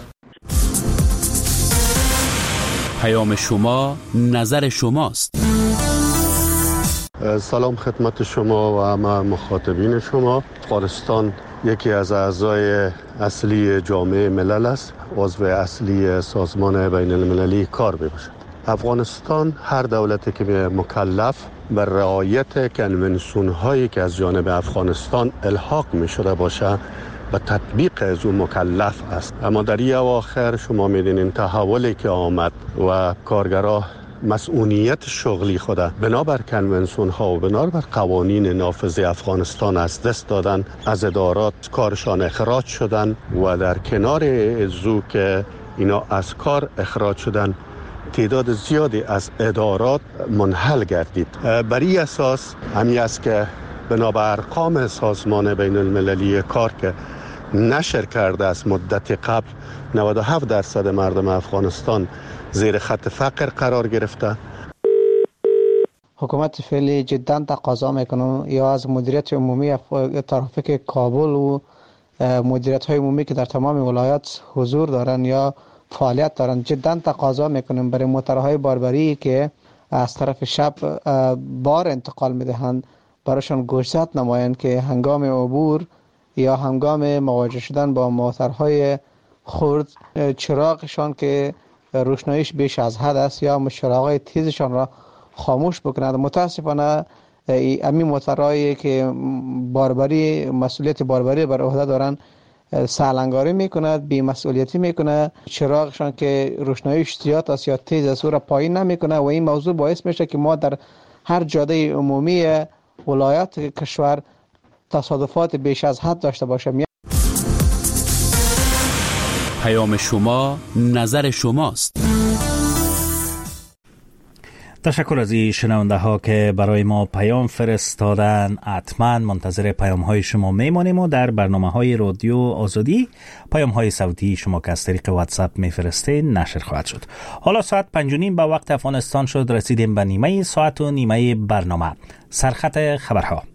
پیام شما، نظر شماست. سلام خدمت شما و همه مخاطبین شما. افغانستان یکی از اعضای اصلی جامعه ملل است، عضو اصلی سازمان بین المللی کار میباشد. افغانستان هر دولتی که مکلف بر رعایت کنونسیون هایی که از جانب افغانستان الحاق می شده باشه و تطبیق از اون مکلف است. اما در این اواخر شما میدونین تحولی که آمد و کارگرها مسئولیت شغلی خود بنابر کنونسیون ها و بنابر قوانین نافذ افغانستان از دست دادن، از ادارات کارشان اخراج شدن و در کنار ازو که اینا از کار اخراج شدن تعداد زیادی از ادارات منحل گردید. بر این اساس همی است که بنابر ارقام سازمان بین المللی کار که نشر کرده است مدت قبل نود و هفت درصد مردم افغانستان زیر خط فقر قرار گرفته. حکومت فعلی جدا تقاضا میکنه یا از مدیریت عمومی ترافیک کابل و مدیریت های عمومی که در تمام ولایات حضور دارن یا فعالیت دارن جدا تقاضا میکنیم برای موتورهای باربری که از طرف شب بار انتقال میدهند براشون گوشزد نمایند که هنگام عبور یا هنگام مواجه شدن با موتورهای خرد چراغشان که روشناییش بیش از حد است یا چراغ‌های تیزشان را خاموش بکنند. متاسفانه امی موتورهایی که باربری مسئولیت باربری بر عهده دارند سالنگاری میکند، بی مسئولیتی میکنه، چراغشان که روشناییش زیاد است یا تیز است او را پایین نمیکنه و این موضوع باعث میشه که ما در هر جاده عمومی ولایت کشور تصادفات بیش از حد داشته باشیم. پیام شما نظر شماست. تشکر از این شنونده ها که برای ما پیام فرستادن. حتما منتظر پیام های شما میمانیم و در برنامه های رادیو آزادی پیام های صوتی شما که از طریق واتساپ میفرستین نشر خواهد شد. حالا ساعت پنج و نیم به وقت افغانستان شد. رسیدیم به نیمه ساعت و نیمه برنامه. سرخط خبرها.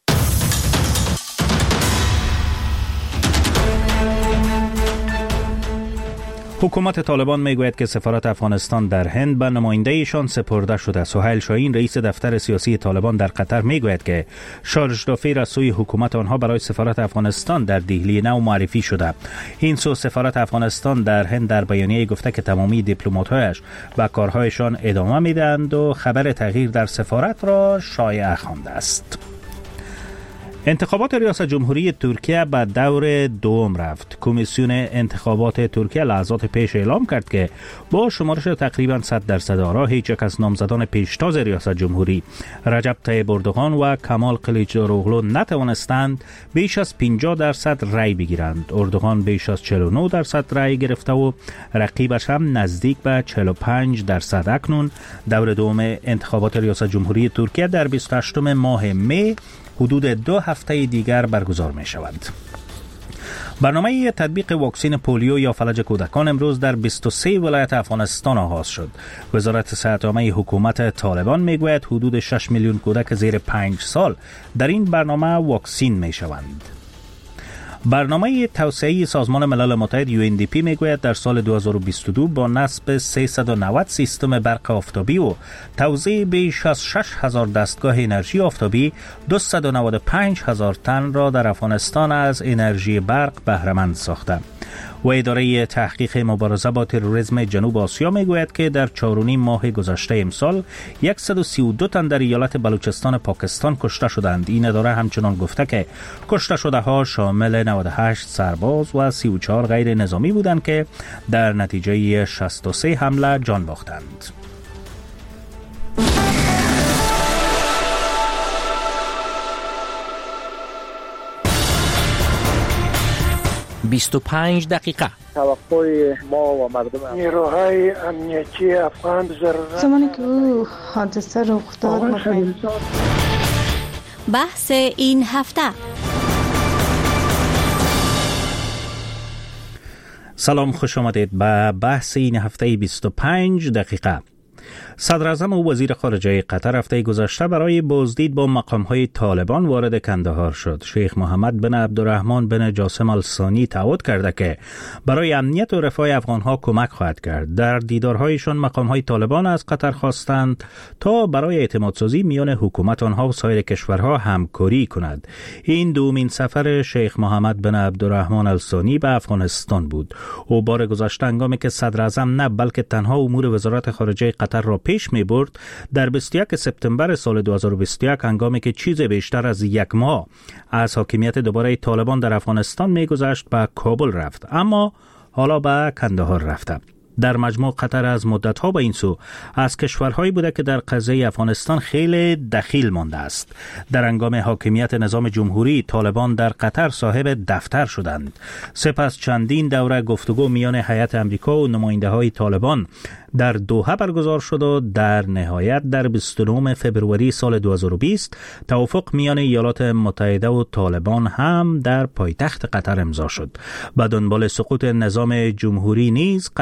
حکومت طالبان میگوید که سفارت افغانستان در هند به نماینده ایشان سپرده شده. سهیل شاهین رئیس دفتر سیاسی طالبان در قطر میگوید که شارژ دافیر از سوی حکومت آنها برای سفارت افغانستان در دهلی نو معرفی شده. این سو سفارت افغانستان در هند در بیانیه گفته که تمامی دیپلمات‌هایش و کارهایشان ادامه میدهند و خبر تغییر در سفارت را شایعه خوانده است. انتخابات ریاست جمهوری ترکیه به دور دوم رفت. کمیسیون انتخابات ترکیه لحظات پیش اعلام کرد که با شمارش تقریبا صد درصد آرا هیچ یک از نامزدان پیشتاز ریاست جمهوری رجب طیب اردوغان و کمال کلیچداروغلو نتوانستند بیش از پنجاه درصد رای بگیرند. اردوغان بیش از چهل و نه درصد رای گرفته و رقیبش هم نزدیک به چهل و پنج درصد. اکنون دور دوم انتخابات ریاست جمهوری ترکیه در بیست و هشتم ماه می حدود دو هفته دیگر برگزار می شود. برنامه تطبیق واکسن پولیو یا فلج کودکان امروز در بیست و سه ولایت افغانستان آغاز شد. وزارت صحت عامه حکومت طالبان میگوید حدود شش میلیون کودک زیر پنج سال در این برنامه واکسین می شوند. برنامه توسعه‌ای سازمان ملل متحد یو ان دی پی میگوید در سال دو هزار و بیست و دو با نصب سیصد و نود سیستم برق آفتابی و توزیع بیش از شش هزار دستگاه انرژی آفتابی دویست و نود و پنج هزار تن را در افغانستان از انرژی برق بهره‌مند ساخته. و اداره تحقیق مبارزه با تروریسم جنوب آسیا میگوید که در چهار و نیم ماه گذشته امسال صد و سی و دو تن در ایالت بلوچستان پاکستان کشته شدند. این اداره همچنان گفته که کشته شده ها شامل نود و هشت سرباز و سی و چهار غیر نظامی بودند که در نتیجه شصت و سه حمله جان باختند. بیست و پنج دقیقه. توقع ما و مردم نیروهای امنیتی افغان ضرورت زمانی که او حادثه رخ داد بحث این هفته. سلام، خوش آمدید به بحث این هفته بیست و پنج دقیقه. صدر اعظم و وزیر خارجه قطر هفته گذشته برای بازدید با مقام‌های طالبان وارد کندهار شد. شیخ محمد بن عبدالرحمن بن جاسم الثانی تعهد کرده که برای امنیت و رفاه افغان‌ها کمک خواهد کرد. در دیدارهایشان مقام‌های طالبان از قطر خواستند تا برای اعتمادسازی میان حکومت آنها و سایر کشورها همکاری کند. این دومین سفر شیخ محمد بن عبدالرحمن الثانی به افغانستان بود. او بار گذشته هنگامی که صدر اعظم نه بلکه تنها امور وزارت خارجه قطر را پیش می برد در بیست و یک سپتامبر سال دو هزار و بیست و یک هنگامی که چیز بیشتر از یک ماه از حاکمیت دوباره طالبان در افغانستان می گذشت به کابل رفت، اما حالا به کندهار رفته. در مجموع قطر از مدت‌ها به این سو از کشورهایی بوده که در قضیه افغانستان خیلی دخیل مانده است. در هنگام حاکمیت نظام جمهوری طالبان در قطر صاحب دفتر شدند. سپس چندین دوره گفتگو میان هیئت امریکا و نماینده‌های طالبان در دوحه برگزار شد و در نهایت در بیست و نه فوریه سال دو هزار و بیست توافق میان ایالات متحده و طالبان هم در پایتخت قطر امضا شد. به دنبال سقوط نظام جمهوری نیز قطر در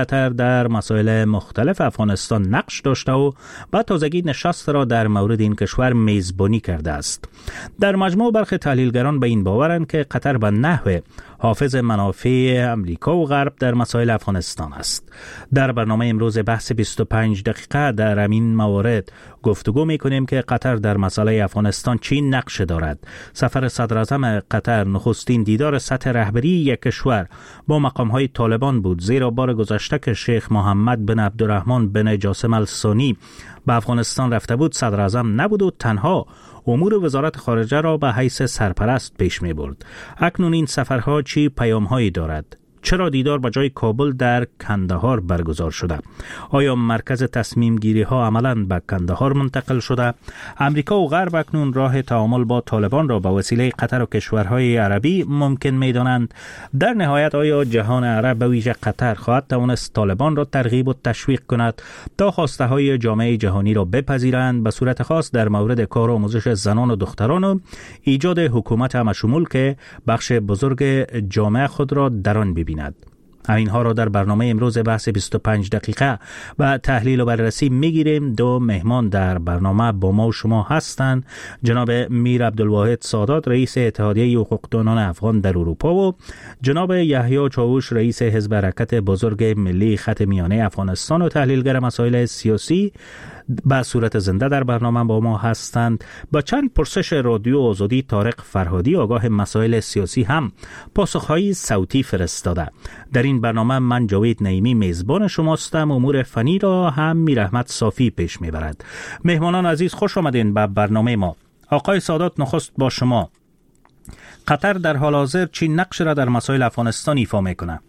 در مسائل مختلف افغانستان نقش داشته و با تازگی نشست را در مورد این کشور میزبانی کرده است. در مجموع برخی تحلیلگران به این باورند که قطر به نحو حافظ منافع امریکا و غرب در مسائل افغانستان است. در برنامه امروز بحث بیست و پنج دقیقه در همین موارد گفتگو می‌کنیم که قطر در مسئله افغانستان چی نقش دارد. سفر صدراعظم قطر نخستین دیدار سطح رهبری یک کشور با مقام‌های طالبان بود، زیرا بار گذشته که شیخ محمد بن عبدالرحمن بن جاسم الثانی به افغانستان رفته بود، صدراعظم نبود و تنها امور وزارت خارجه را به حیث سرپرست پیش می برد. اکنون این سفرها چی پیام‌هایی دارد؟ چرا دیدار به جای کابل در کندهار برگزار شده؟ آیا مرکز تصمیم گیری ها عملاً به کندهار منتقل شده؟ امریکا و غرب اکنون راه تعامل با طالبان را به وسیله قطر و کشورهای عربی ممکن می دانند؟ در نهایت آیا جهان عرب به ویژه قطر خواهد توانست طالبان را ترغیب و تشویق کند تا خواسته های جامعه جهانی را بپذیرند، به صورت خاص در مورد کار و آموزش زنان و دختران و ایجاد حکومت همشمول که بخش بزرگ جامعه خود را در آن ببیند؟ اینها را در برنامه امروز بحث بیست و پنج دقیقه و تحلیل و بررسی میگیریم. دو مهمان در برنامه با ما و شما هستند: جناب میر عبدالواحد سادات، رئیس اتحادیه حقوقدانان افغان در اروپا، و جناب یحیی چاوش، رئیس حزب حرکت بزرگ ملی خط میانه افغانستان و تحلیلگر مسائل سیاسی، به صورت زنده در برنامه با ما هستند. با چند پرسش رادیو آزادی طارق فرهادی، آگاه مسائل سیاسی، هم پاسخهای صوتی فرستاده. در این برنامه من جاوید نعیمی میزبان شماستم. امور فنی را هم میر احمد صافی پیش میبرد. مهمانان عزیز، خوش آمدین به برنامه ما. آقای سادات، نخست با شما. قطر در حال حاضر چی نقش را در مسائل افغانستان ایفا میکنه؟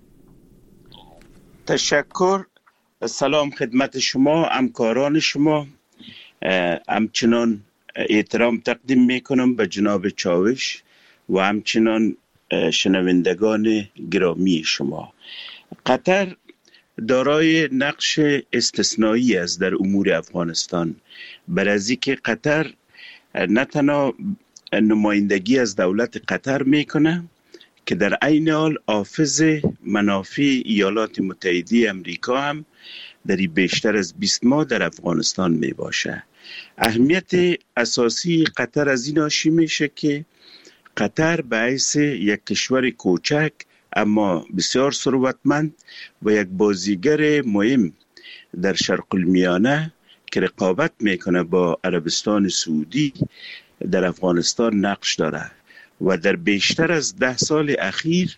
تشکر. سلام خدمت شما، همکاران شما. همچنان احترام تقدیم میکنم به جناب چاوش و همچنان شنوندگان گرامی شما. قطر دارای نقش استثنایی است در امور افغانستان، بر از اینکه قطر نه تنها نمایندگی از دولت قطر میکنه که در عین حال حافظ منافع ایالات متحده امریکا هم در بیشتر از بیست ماه در افغانستان می باشه. اهمیت اساسی قطر از این ناشی میشه که قطر به حیث یک کشور کوچک اما بسیار ثروتمند و یک بازیگر مهم در شرق المیانه که رقابت میکنه با عربستان سعودی در افغانستان نقش داره و در بیشتر از ده سال اخیر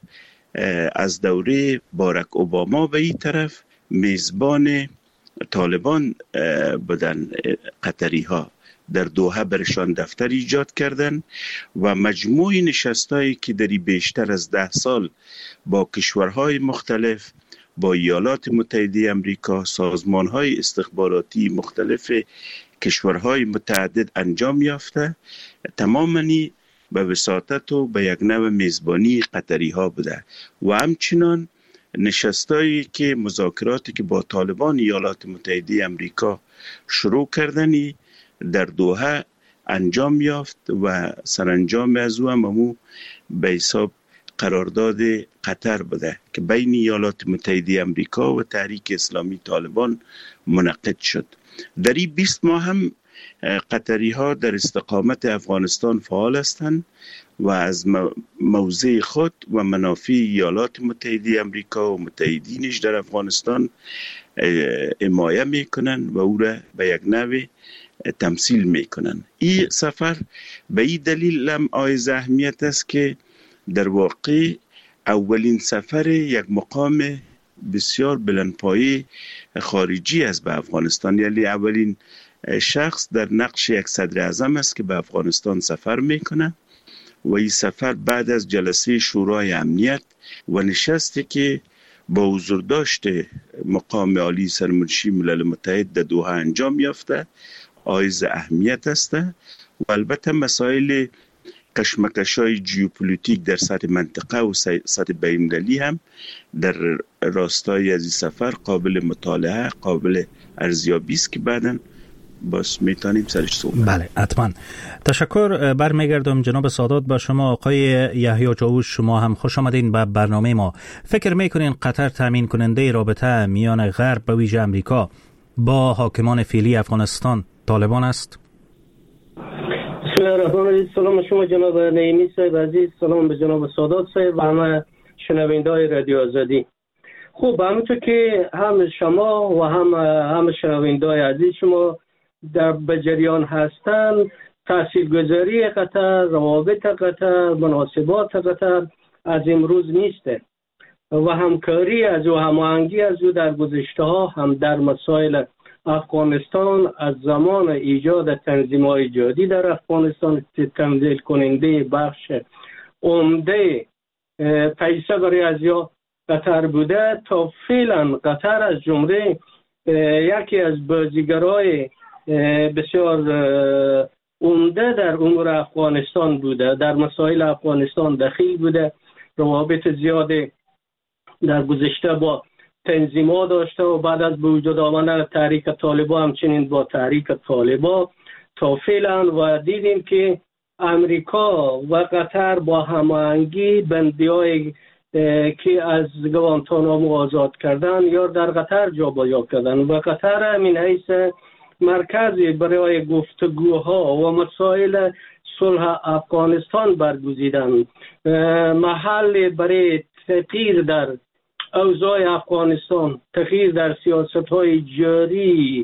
از دوره باراک اوباما به این طرف میزبان طالبان بودن. قطری ها در دوحه برشان دفتر ایجاد کردن و مجموع نشستایی که در بیشتر از ده سال با کشورهای مختلف، با ایالات متحده امریکا، سازمانهای استخباراتی مختلف کشورهای متعدد انجام یافته، تماماً به وساطت و به یک نوع میزبانی قطری ها بوده و همچنان نشستایی که مذاکراتی که با طالبان ایالات متحده امریکا شروع کردنی در دوحه انجام یافت و سرانجام از او هم همو به حساب قرارداد قطر بوده که بین ایالات متحده امریکا و تحریک اسلامی طالبان منعقد شد. در این بیست ماه هم قطری ها در استقامت افغانستان فعال هستند و از موضع خود و منافع ایالات متحده امریکا و متحدینش در افغانستان حمایت میکنن و او را به یک نوع تمثیل میکنن. این سفر به این دلیل هم عایز اهمیت است که در واقع اولین سفر یک مقام بسیار بلندپایه خارجی است به افغانستان، یعنی اولین شخص در نقش یک صدر اعظم است که به افغانستان سفر میکنه و این سفر بعد از جلسه شورای امنیت و نشستی که با حضور داشته مقام عالی سرمنشی ملل متحد در دوحه انجام یافته عایز اهمیت است و البته مسائل کشمکش‌های ژئوپلیتیک در سطح منطقه و سطح بین‌المللی هم در راستای از این سفر قابل مطالعه، قابل ارزیابی است که بعداً بس میتونیم سرش صحبت. بله حتما. تشکر. برمیگردم جناب سادات با شما. آقای یحیی چاوش، شما هم خوش آمدین به برنامه ما. فکر میکنین قطر تامین کننده رابطه میان غرب به ویژه امریکا با حاکمان فعلی افغانستان طالبان است؟ بسم الله الرحمن الرحیم. سلام شما جناب نعیمی صاحب عزیز، سلام به جناب سادات صاحب و همه شنونده‌های رادیو آزادی. خوب، همونطور که هم شما و هم هم شنونده‌های عزیز شما در بجریان هستند، تاثیرگذاری قطر، روابط قطر، مناسبات قطر از امروز نیسته و همکاری از او، هماهنگی از او در گذشته ها هم در مسائل افغانستان از زمان ایجاد تنظیم‌های جهادی در افغانستان تمثیل کننده بخش عمده پیسه برای ازیا قطر بوده تا فعلا قطر از جمله یکی از بازیگرای بسیار عمده در امور افغانستان بوده، در مسائل افغانستان دخیل بوده، روابط زیاده در گذشته با تنظیم‌ها داشته و بعد از به وجود آمدن تحریک طالبان همچنین با تحریک طالبان تا فعلا و دیدیم که امریکا و قطر با هماهنگی بندی‌های که از گوانتانامو آزاد کردن یا در قطر جابجا کردن و قطر همین حیث مرکزی برای گفتگوها و مسائل صلح افغانستان برگزیدن، محل برای تغییر در اوضاع افغانستان، تغییر در سیاست‌های جاری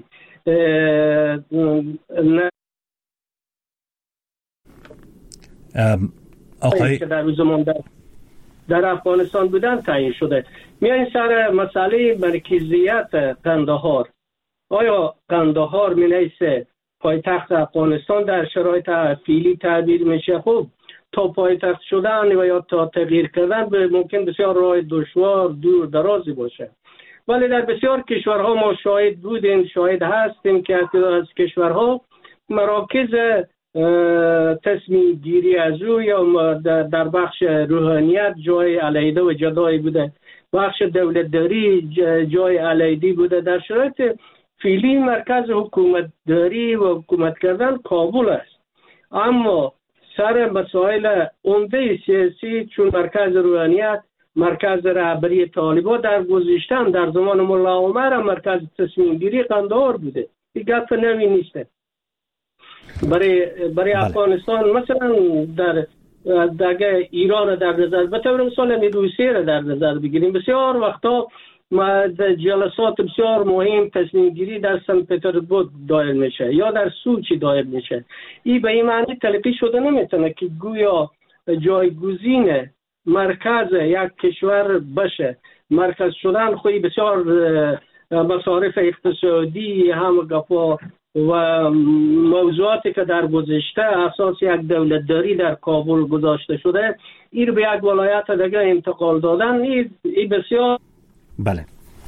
آقای که در روز در, در افغانستان بودن تعیین شده. میان سر مسئله مرکزیت قندهار. آیا قندهار من حیث پایتخت افغانستان در شرایط فعلی تعبیر میشه؟ خب تا پایتخت شدن و یا تا تغییر کردن به ممکن بسیار راه دشوار دور درازی باشه، ولی در بسیار کشورها ما شاهد بودیم، شاهد هستیم که از کشورها مراکز تصمیم گیری از او یا در بخش روحانیت جای علیحده و جدایی بوده، بخش دولتداری جای علیحده بوده. در شرایط فعلی مرکز حکومت داری و حکومت کردن کابل است، اما سر مسائل عمده سیاسی چون مرکز روحانیت، مرکز رهبری طالبان در گذشته در زمان ملا عمر مرکز تصمیم گیری قندهار بوده. این گپ نوی نیست. برای برای بله. افغانستان مثلا در در ایران در نظر به طور مثال روسیه را در نظر بگیریم، بسیار وقتا ما جلسات بسیار مهم تصمیم گیری در سن پترزبورگ دایر میشه یا در سوچی دایر میشه. این به این معنی تلقی شده نمیتونه که گویا جایگزین مرکز یک کشور بشه. مرکز شدن خوی بسیار مصارف اقتصادی هم گفا و موضوعاتی که در گذشته اساس یک دولتداری در کابل گذاشته شده این به یک ولایت دیگه انتقال دادن این بسیار. بله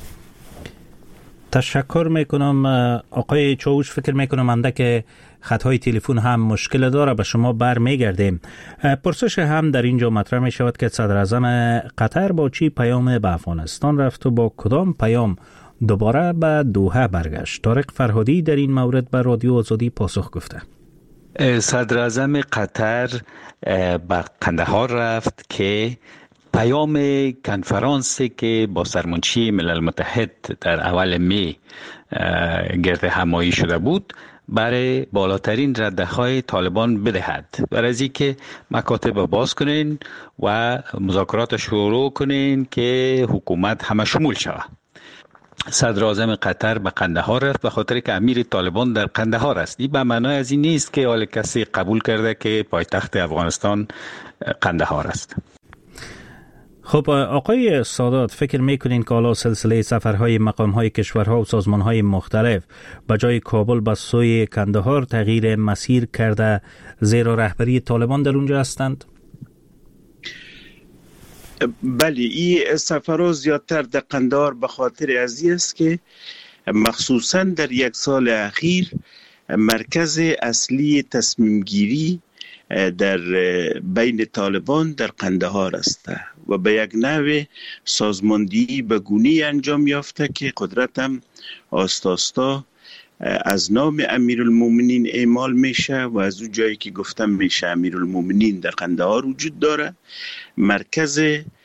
تشکر میکنم آقای چاوش. فکر میکنم انده که خطهای تلفن هم مشکل داره، به شما بر میگردیم. پرسش هم در اینجا مطرح می شود که صدر اعظم قطر با چی پیام به افغانستان رفت و با کدام پیام دوباره به دوحه برگشت؟ طارق فرهادی در این مورد به رادیو آزادی پاسخ گفته. صدر اعظم قطر به قندهار رفت که پیام کنفرانسی که با سرمنشی ملل متحد در اول می گرد همایی شده بود برای بالاترین رده‌های طالبان بدهد، برای از اینکه مکاتب باز کنین و مذاکرات شروع کنین که حکومت همه شمول شود. صدر اعظم قطر به قندهار رفت به خاطر که امیر طالبان در قندهار است. این به معنای از این نیست که حال کسی قبول کرده که پایتخت افغانستان قندهار است. خب آقای سادات، فکر میکنین که حالا سلسله سفرهای مقامهای کشورها و سازمانهای مختلف به جای کابل به سوی کندهار تغییر مسیر کرده زیرا رهبری طالبان در اونجا هستند؟ بله، این سفرها زیادتر در قندهار به خاطر ازی است که مخصوصا در یک سال اخیر مرکز اصلی تصمیم گیری در بین طالبان در قندهار است و به یک نوع سازماندهی به گونه‌ای انجام یافته که قدرت هم آستا آستا از نام امیرالمومنین اعمال میشه و از اون جایی که گفتم میشه امیرالمومنین در قندهار وجود داره، مرکز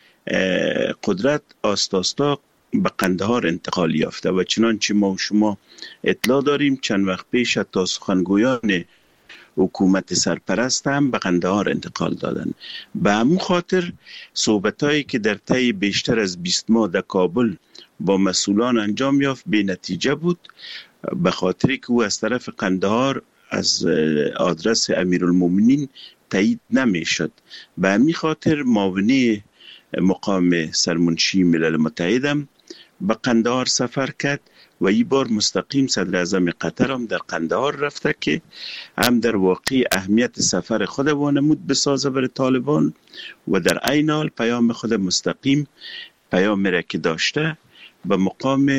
قدرت آستاستا به قندهار انتقال یافته و چنانچه ما و شما اطلاع داریم چند وقت پیش تا سخنگویان حکومت سرپرست هم به قندهار انتقال دادن. به همون خاطر صحبتایی که در طی بیشتر از بیست ماه در کابل با مسئولان انجام یافت بی نتیجه بود، به خاطری که او از طرف قندهار از آدرس امیرالمومنین تایید نمی شد. به همین خاطر معاونی مقام سرمنشی ملل متحد هم به قندهار سفر کرد و این بار مستقیم صدر اعظم قطر هم در قندهار رفته که هم در واقع اهمیت سفر خود وانمود بسازه برای طالبان و در عین حال پیام خود مستقیم پیام را که داشته به مقام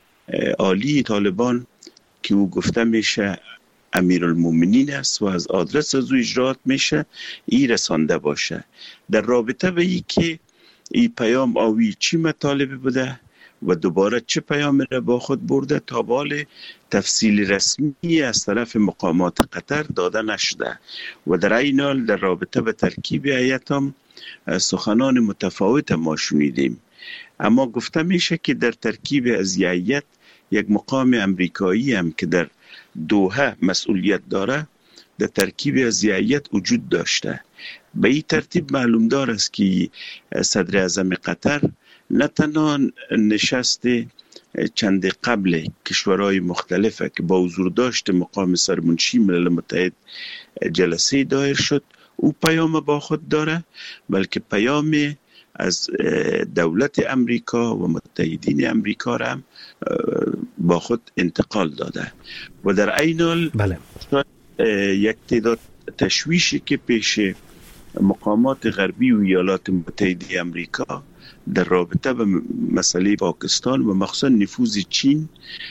عالی طالبان که او گفته میشه امیرالمومنین است و از آدرس از او اجرات میشه ای رسانده باشه. در رابطه به ای که این پیام آوی چی مطالبه بوده و دوباره چه پیام را با خود برده تا بال تفصیل رسمی از طرف مقامات قطر داده نشده و در این حال در رابطه به ترکیب هیئت هم سخنان متفاوت ما شنیدیم. اما گفته میشه که در ترکیب از هیئت یک مقام امریکایی هم که در دوحه مسئولیت داره در ترکیب از هیئت وجود داشته. به این ترتیب معلوم دار است که صدر اعظم قطر نه تنها نشست چند قبل کشورهای مختلفه که با حضور داشت مقام سرمنشی ملل متحد جلسه دایر شد او پیام با خود داره، بلکه پیام از دولت امریکا و متحدین امریکا را هم با خود انتقال داده و در عین حال بله. یک تعداد تشویشی که پیش مقامات غربی و ایالات متحده امریکا در رابطه به مسئله پاکستان و مخصوصا نفوذ چین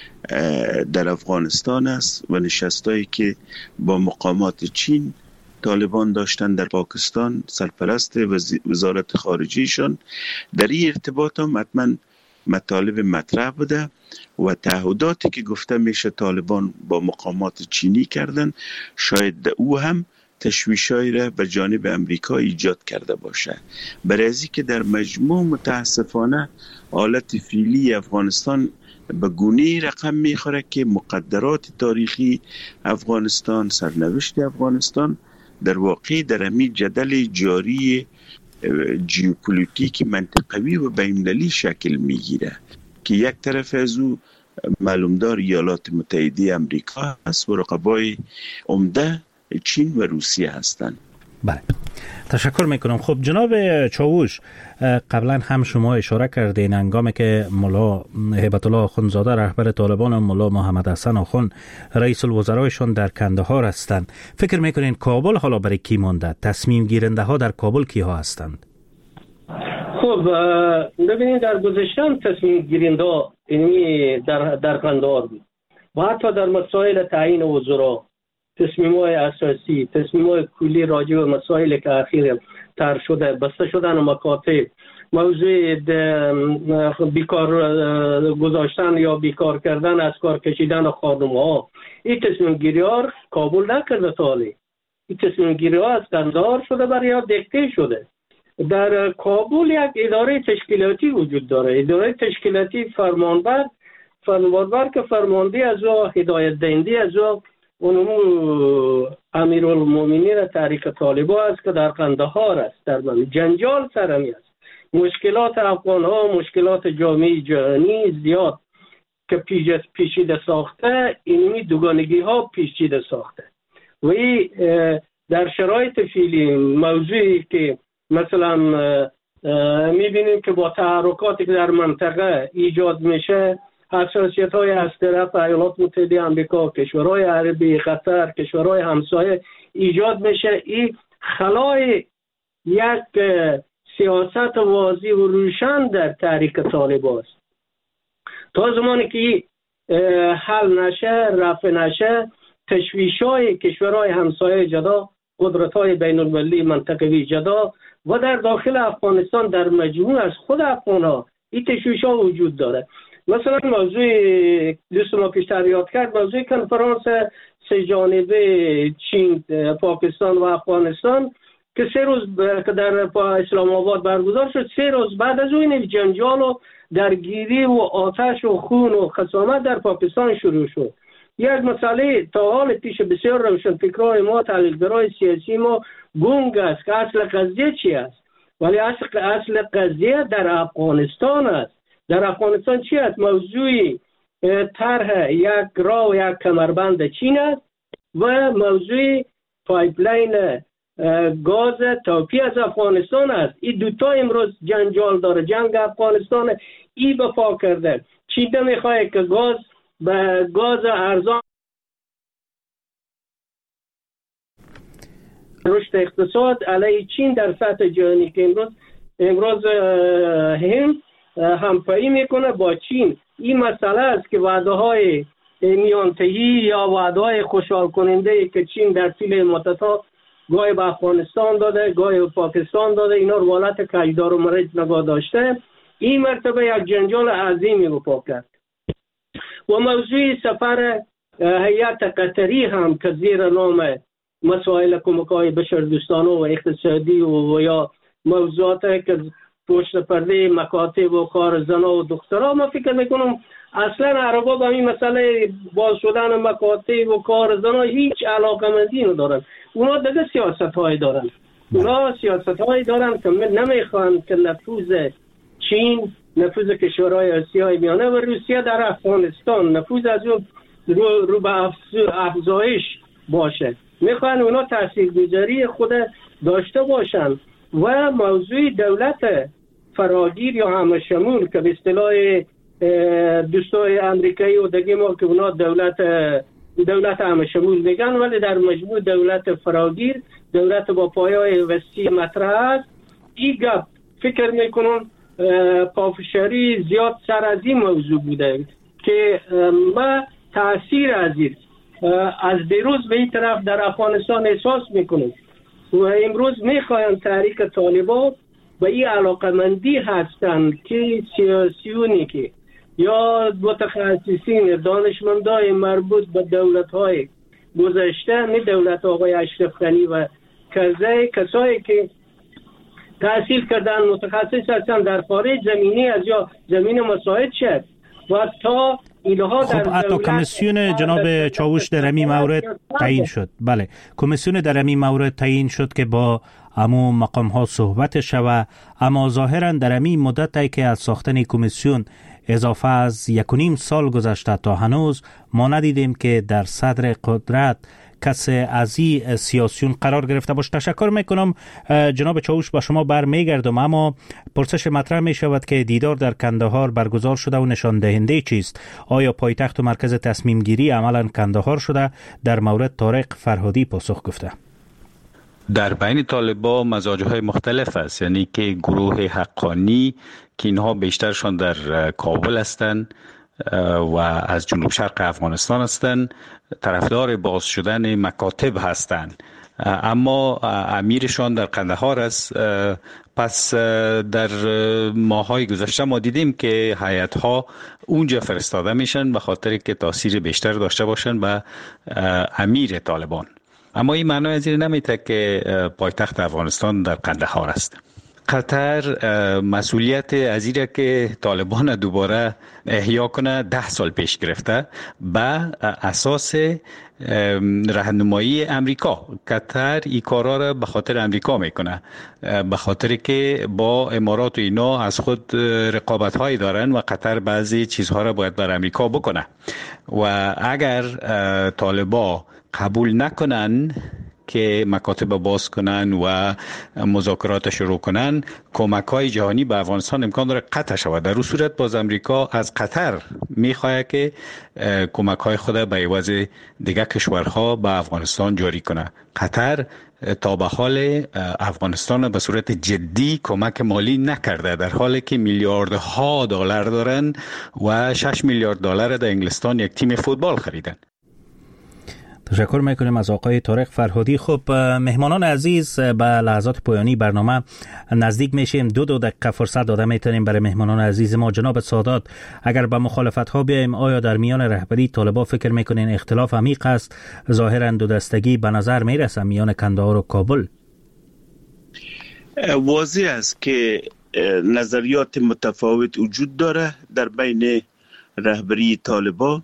در افغانستان است و نشستایی که با مقامات چین طالبان داشتن در پاکستان سرپرست وزارت خارجیشان در این ارتباط هم حتما مطالب مطرح بوده و تعهداتی که گفته میشه طالبان با مقامات چینی کردن شاید او هم تشویشایی را به جانب امریکا ایجاد کرده باشه. برای از که در مجموع متاسفانه حالت فعلی افغانستان به گونه رقم میخوره که مقدرات تاریخی افغانستان، سرنوشت افغانستان در واقع در همین جدل جاری جیوپولیتیک منطقوی و بین‌المللی شکل میگیره که یک طرف از او معلومدار ایالات متحده امریکا است و رقبای عمده چین و روسیه هستند. بله، تشکر میکنم. خب جناب چاوش، قبلا هم شما اشاره کردین هنگامی که ملا هیبت الله آخوندزاده رهبر طالبان و ملا محمد حسن آخوند رئیس الوزرایشان در کندهار هستند، فکر میکنین کابل حالا برای کی مانده؟ تصمیم گیرنده ها در کابل کی ها هستند؟ خب ببینید در گذشته تصمیم گیرنده اینی در در کندهار بود و حتی در مسائل تعیین وزرا تصمیم‌های اساسی، تصمیم‌های کلی راجع به مسائلی که اخیراً طرح شده، بسته شدن مکاتب، موضوع بیکار گذاشتن یا بیکار کردن از کار کشیدن خانم‌ها، این تصمیم گیری‌ها قبول نکرده تالی. این تصمیم گیری‌ها از کندهار شده برای دیکته شده. در کابل یک اداره تشکیلاتی وجود داره، اداره تشکیلاتی فرمانبر فرمانبر که فرمانده از او هدایت دهنده از او اونمو امیرالمومنین تحریک طالبان است که در قندهار است. در جنجال سرمی است، مشکلات افغان ها، مشکلات جامعه جهانی زیاد که پیچیده ساخته، اینمی دوگانگی ها پیچیده ساخته و این در شرایط فعلی موضوعی که مثلا میبینیم که با تحرکاتی که در منطقه ایجاد میشه، حساسیت های از طرف ایالات متحده آمریکا، کشورهای عربی، قطر، کشورهای همسایه ایجاد میشه. این خلای یک سیاست واضح و روشن در تحریک طالبان است. تا زمانی که حل نشه، رفع نشه، تشویش‌های کشورهای همسایه جدا، قدرت‌های بین‌المللی منطقوی جدا و در داخل افغانستان در مجموع از خود افغان‌ها این تشویش‌ها وجود داره. مثلا موضوع دوست ما پیشتر یاد کرد، موضوع کنفرانس سه جانبه چین، پاکستان و افغانستان که سه روز که در اسلام آباد برگزار شد، سه روز بعد از اون جنجال و درگیری و آتش و خون و خصامت در پاکستان شروع شد. یک مسئله تا حال پیش بسیار روشن فکرای ما، تحلیلگرای سیاسی ما گنگ است که اصل قضیه چی است، ولی اصل اصل قضیه در افغانستان است. در افغانستان چی است؟ موضوع طرح یک راه و یک کمربند چین است و موضوع پایپلاین گاز توپی از افغانستان است. این دوتا امروز جنجال داره. جنگ افغانستان ای به پا کرده. چین نمیخواه که گاز به گاز ارزان رشد اقتصاد علیه چین در سطح جهانی که امروز امروز هند همپایی میکنه با چین. این مسئله است که وعده های میانتهی یا وعده های خوشحال کننده که چین در طول مدت‌ها گاهی به افغانستان داده، گاهی به پاکستان داده، اینا رو حالت کجدار و مرج نگاه داشته، این مرتبه یک جنجال عظیمی رو پا کرد. و موضوع سفر هیئت قطری هم که زیر نام مسائل کمک‌های بشردوستانه و اقتصادی و, و یا موضوعات که پشت پرده مکاتب و کار زنا و دخترها، ما فکر میکنم اصلا عربا به این مسئله باز شدن مکاتب و کار زنا هیچ علاقمندی ندارن. اونا دیگه سیاست های دارن. اونا سیاست های دارن که نمیخوان که نفوذ چین، نفوذ کشورهای آسیای میانه و روسیه در افغانستان نفوذ از اون رو, رو به افزایش باشه. میخوان اونا تاثیرگذاری خود داشته باشن و موضوع دولت فراگیر یا همه شمول که به اصطلاح دوستای امریکایی و دیگه ما که اونا دولت دولت همه شمول میگن، ولی در مجموع دولت فراگیر، دولت با پایه‌های وسیع مطرح است. این گپ فکر میکنم پافشاری زیاد سر از این موضوع بوده که ما تاثیر از این از دیروز به این طرف در افغانستان احساس میکنیم و امروز میخواین تحریک طالبان به این علاقمندی هستند که سیاسیونی که یا متخصصین دانشمندای مربوط به دولت‌های گذشته، نه دولت آقای اشرف غنی و کرزی، کسایی که تحصیل کردن متخصص هستند در خارج زمینی از یا زمین مساعد شد و تا اینها خب در حتی کمیسیون جناب چاوش در همین مورد تعیین شد. بله، کمیسیون در همین مورد تعیین شد که با امو مقام ها صحبت شود، اما ظاهرا در همین مدتی که از ساختن کمیسیون اضافه از یک و نیم سال گذشته تا هنوز ما ندیدیم که در صدر قدرت کسی از این سیاسیون قرار گرفته باشه. تشکر میکنم جناب چاوش، با شما برمیگردم، اما پرسش مطرح می شود که دیدار در کندهار برگزار شده و نشان دهنده چیست؟ آیا پایتخت و مرکز تصمیم گیری عملا کندهار شده؟ در مورد طارق فرهادی پاسخ گفته. در بین طالبان مزاج‌های مختلف است، یعنی که گروه حقانی که اینها بیشترشان در کابل هستند و از جنوب شرق افغانستان هستند، طرفدار باز شدن مکاتب هستند، اما امیرشان در قندهار است. پس در ماهای گذشته ما دیدیم که هیئت‌ها اونجا فرستاده میشن به خاطر که تاثیر بیشتر داشته باشن به امیر طالبان، اما این معنی از این نمیده که پایتخت افغانستان در قندهار است. قطر مسئولیت از این که طالبان دوباره احیا کنه ده سال پیش گرفته به اساس راهنمایی امریکا. قطر این کارا را به خاطر امریکا میکنه، به خاطر که با امارات و اینا از خود رقابت هایی دارن و قطر بعضی چیزها را باید بر امریکا بکنه و اگر طالبان قبول نکنن که مکاتب باز کنن و مذاکرات شروع کنن، کمک های جهانی به افغانستان امکان داره قطع شود. در اون صورت باز امریکا از قطر میخواد که کمک های خود به عوض دیگر کشورها به افغانستان جاری کنه. قطر تا به حال افغانستان به صورت جدی کمک مالی نکرده، در حالی که میلیاردها دلار دارن و شش میلیارد دلار در انگلستان یک تیم فوتبال خریدن. تشکر میکنیم از آقای طارق فرهادی. خب مهمانان عزیز، به لحظات پایانی برنامه نزدیک میشیم. دو دو دقیقه فرصت داده میتونیم برای مهمانان عزیز ما. جناب سادات، اگر به مخالفت ها بیایم، آیا در میان رهبری طالبان فکر میکنین اختلاف عمیق است؟ ظاهرا دو دستگی به نظر میرسه میان کندهار و کابل. واضح است که نظریات متفاوت وجود داره در بین رهبری طالبان.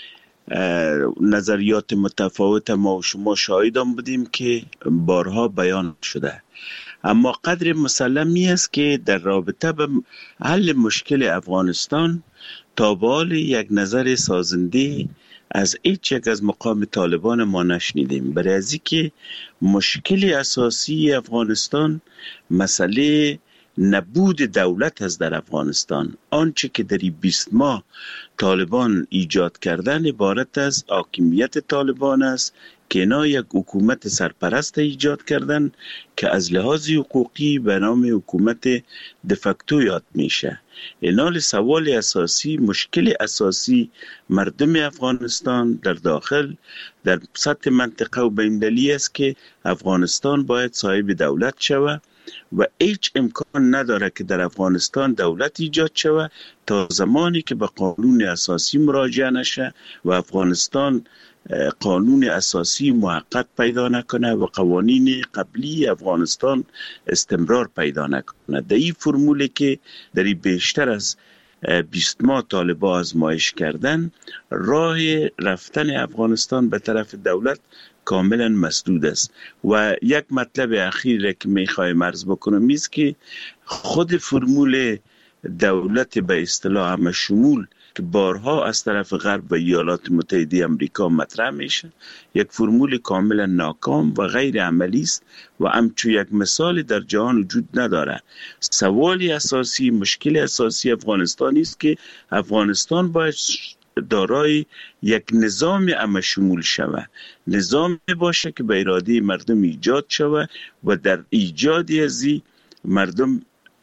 نظریات متفاوت ما و شما شاهدان بودیم که بارها بیان شده، اما قدر مسلمی است که در رابطه به حل مشکل افغانستان تا به حال یک نظر سازنده از هیچ یک از مقام طالبان ما نشنیدیم. برای از اینکه مشکل اساسی افغانستان مسئله نبود دولت است در افغانستان. آنچه که در بیست ماه طالبان ایجاد کردن عبارت از حاکمیت طالبان است که اینا یک حکومت سرپرست ایجاد کردن که از لحاظ حقوقی به نام حکومت دفکتو یاد میشه. اینال سوال اساسی، مشکل اساسی مردم افغانستان در داخل در سطح منطقه و بین‌المللی است که افغانستان باید صاحب دولت شود و هیچ امکان نداره که در افغانستان دولت ایجاد شود تا زمانی که به قانون اساسی مراجعه نشه و افغانستان قانون اساسی محقق پیدا نکنه و قوانین قبلی افغانستان استمرار پیدا نکنه. در این فرمولی که در بیشتر از بیست ماه طالبان آزمایش کردن، راه رفتن افغانستان به طرف دولت کاملا مسدود است. و یک مطلب اخیر که میخوایم عرض بکنم است که خود فرمول دولت به اصطلاح همه شمول که بارها از طرف غرب و ایالات متحده آمریکا مطرح میشه، یک فرمول کاملا ناکام و غیر عملی است و همچون یک مثال در جهان وجود نداره. سوالی اساسی، مشکل اساسی افغانستان است که افغانستان باید دارای یک نظام همه شمول شود، نظام باشه که به اراده مردم ایجاد شود و در ایجادی از مردم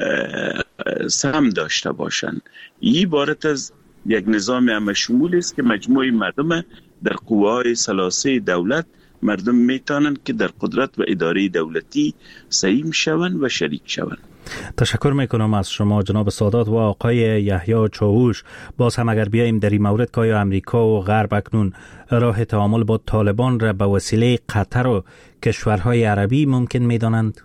سهم داشته باشند. این عبارت از یک نظام همه شمول است که مجموعه مردم در قوه‌های ثلاثه دولت مردم میتونن که در قدرت و اداره دولتی سهیم شوند و شریک شوند. تشکر میکنم از شما جناب سادات و آقای یحیی چاووش. باز هم اگر بیاییم در این مورد که آیا امریکا و غرب اکنون راه تعامل با طالبان را به وسیله قطر و کشورهای عربی ممکن میدانند؟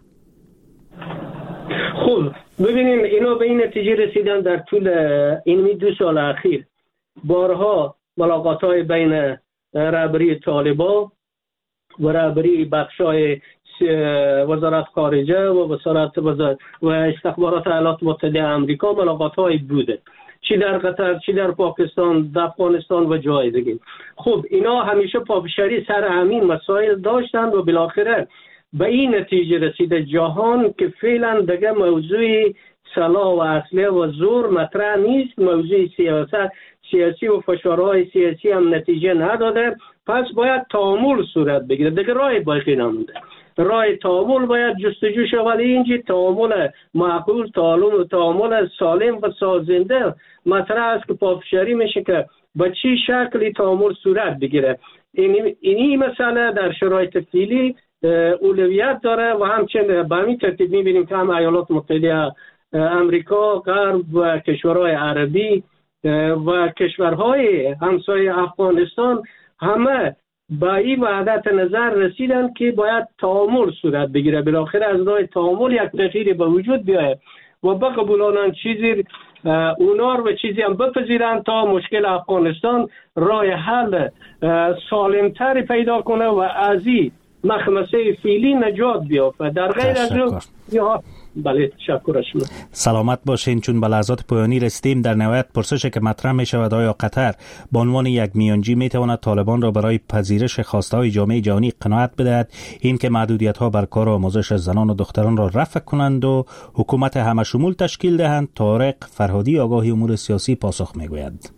خب ببینیم اینا به این نتیجه رسیدن در طول این دو سال اخیر. بارها ملاقات‌های بین رهبری طالبان و رهبری بخشای وزارت خارجه و وزارت و استخبارات ایالات متحده آمریکا ملاقات‌های بوده، چی در قطر، چی در پاکستان، در افغانستان و جای دیگه. خب اینا همیشه پافشاری سر همین مسائل داشتند و بالاخره به این نتیجه رسیده جهان که فعلا دیگه موضوع سلاح و اسلحه و زور مطرح نیست، موضوع سیاست سیاسی و فشارهای سیاسی هم نتیجه نداده، پس باید تعامل صورت بگیره. دیگه راه باقی نمونده، راه تعامل باید جستجو شود. اینجا تعامل معقول، تعامل تعامل سالم و سازنده مطرح است که پافشاری میشه که به چی شکلی تعامل صورت بگیره. این اینی مسئله در شرایط فعلی اولویت داره و همچنین به همین ترتیب میبینیم که هم ایالات متحده امریکا، غرب و کشورهای عربی و کشورهای همسایه افغانستان همه با این وحدت نظر رسیدن که باید تعامل صورت بگیره. بالاخره از راه تعامل یک تغییری به وجود بیاید و بقبولانن چیزی اونا رو و چیزی هم بپذیرن تا مشکل افغانستان راه حل سالمتری پیدا کنه و از این مخمسه فعلی نجات بیافته. در غیر از اون بله تشکر شما. سلامت باشین. چون به لحظات پایانی رسیدیم، در نهایت پرسشی که مطرح می شود آیا قطر به عنوان یک میانجی می تواند طالبان را برای پذیرش خواسته های جامعه جهانی قناعت بدهد، این که محدودیت ها بر کار و آموزش زنان و دختران را رفع کنند و حکومت همه شمول تشکیل دهند؟ طارق فرهادی، آگاهی امور سیاسی، پاسخ می گوید.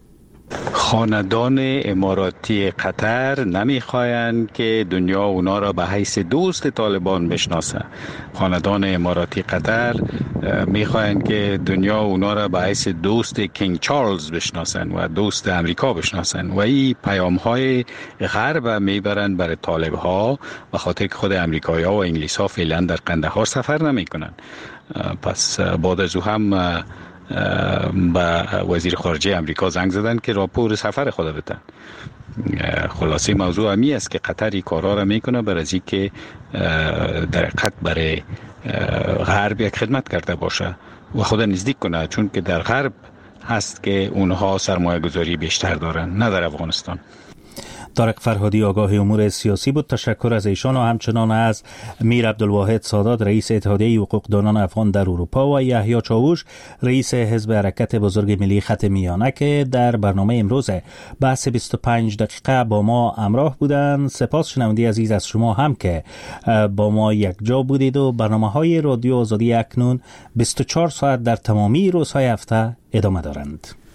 خاندان اماراتی قطر نمیخواهند که دنیا اونا را به حیث دوست طالبان بشناسه. خاندان اماراتی قطر میخواهند که دنیا اونا را به حیث دوست کینگ چارلز بشناسن و دوست امریکا بشناسن و این پیام های غرب میبرند برای طالب ها به خاطر که خود امریکایی ها و انگلیس ها فعلا در قندهار سفر نمیکنن. پس بعد از او هم با وزیر خارجه امریکا زنگ زدن که راپور سفر خود بدن. خلاصه موضوع همی است که قطر این کارها را میکنه برای از که در حقیقت برای غرب یک خدمت کرده باشه و خود نزدیک کنه، چون که در غرب هست که اونها سرمایه گذاری بیشتر دارن، نه در افغانستان. طارق فرهادی آگاه امور سیاسی بود. تشکر از ایشان و همچنان از میر عبدالواحد سادات رئیس اتحادیه حقوقدانان افغان در اروپا و یحیی چاوش رئیس حزب حرکت بزرگ ملی خط میانه که در برنامه امروز بحث بیست و پنج دقیقه با ما همراه بودند. سپاس شنونده عزیز از شما هم که با ما یک جا بودید و برنامه‌های رادیو آزادی اکنون بیست و چهار ساعت در تمامی روزهای هفته ادامه دارند.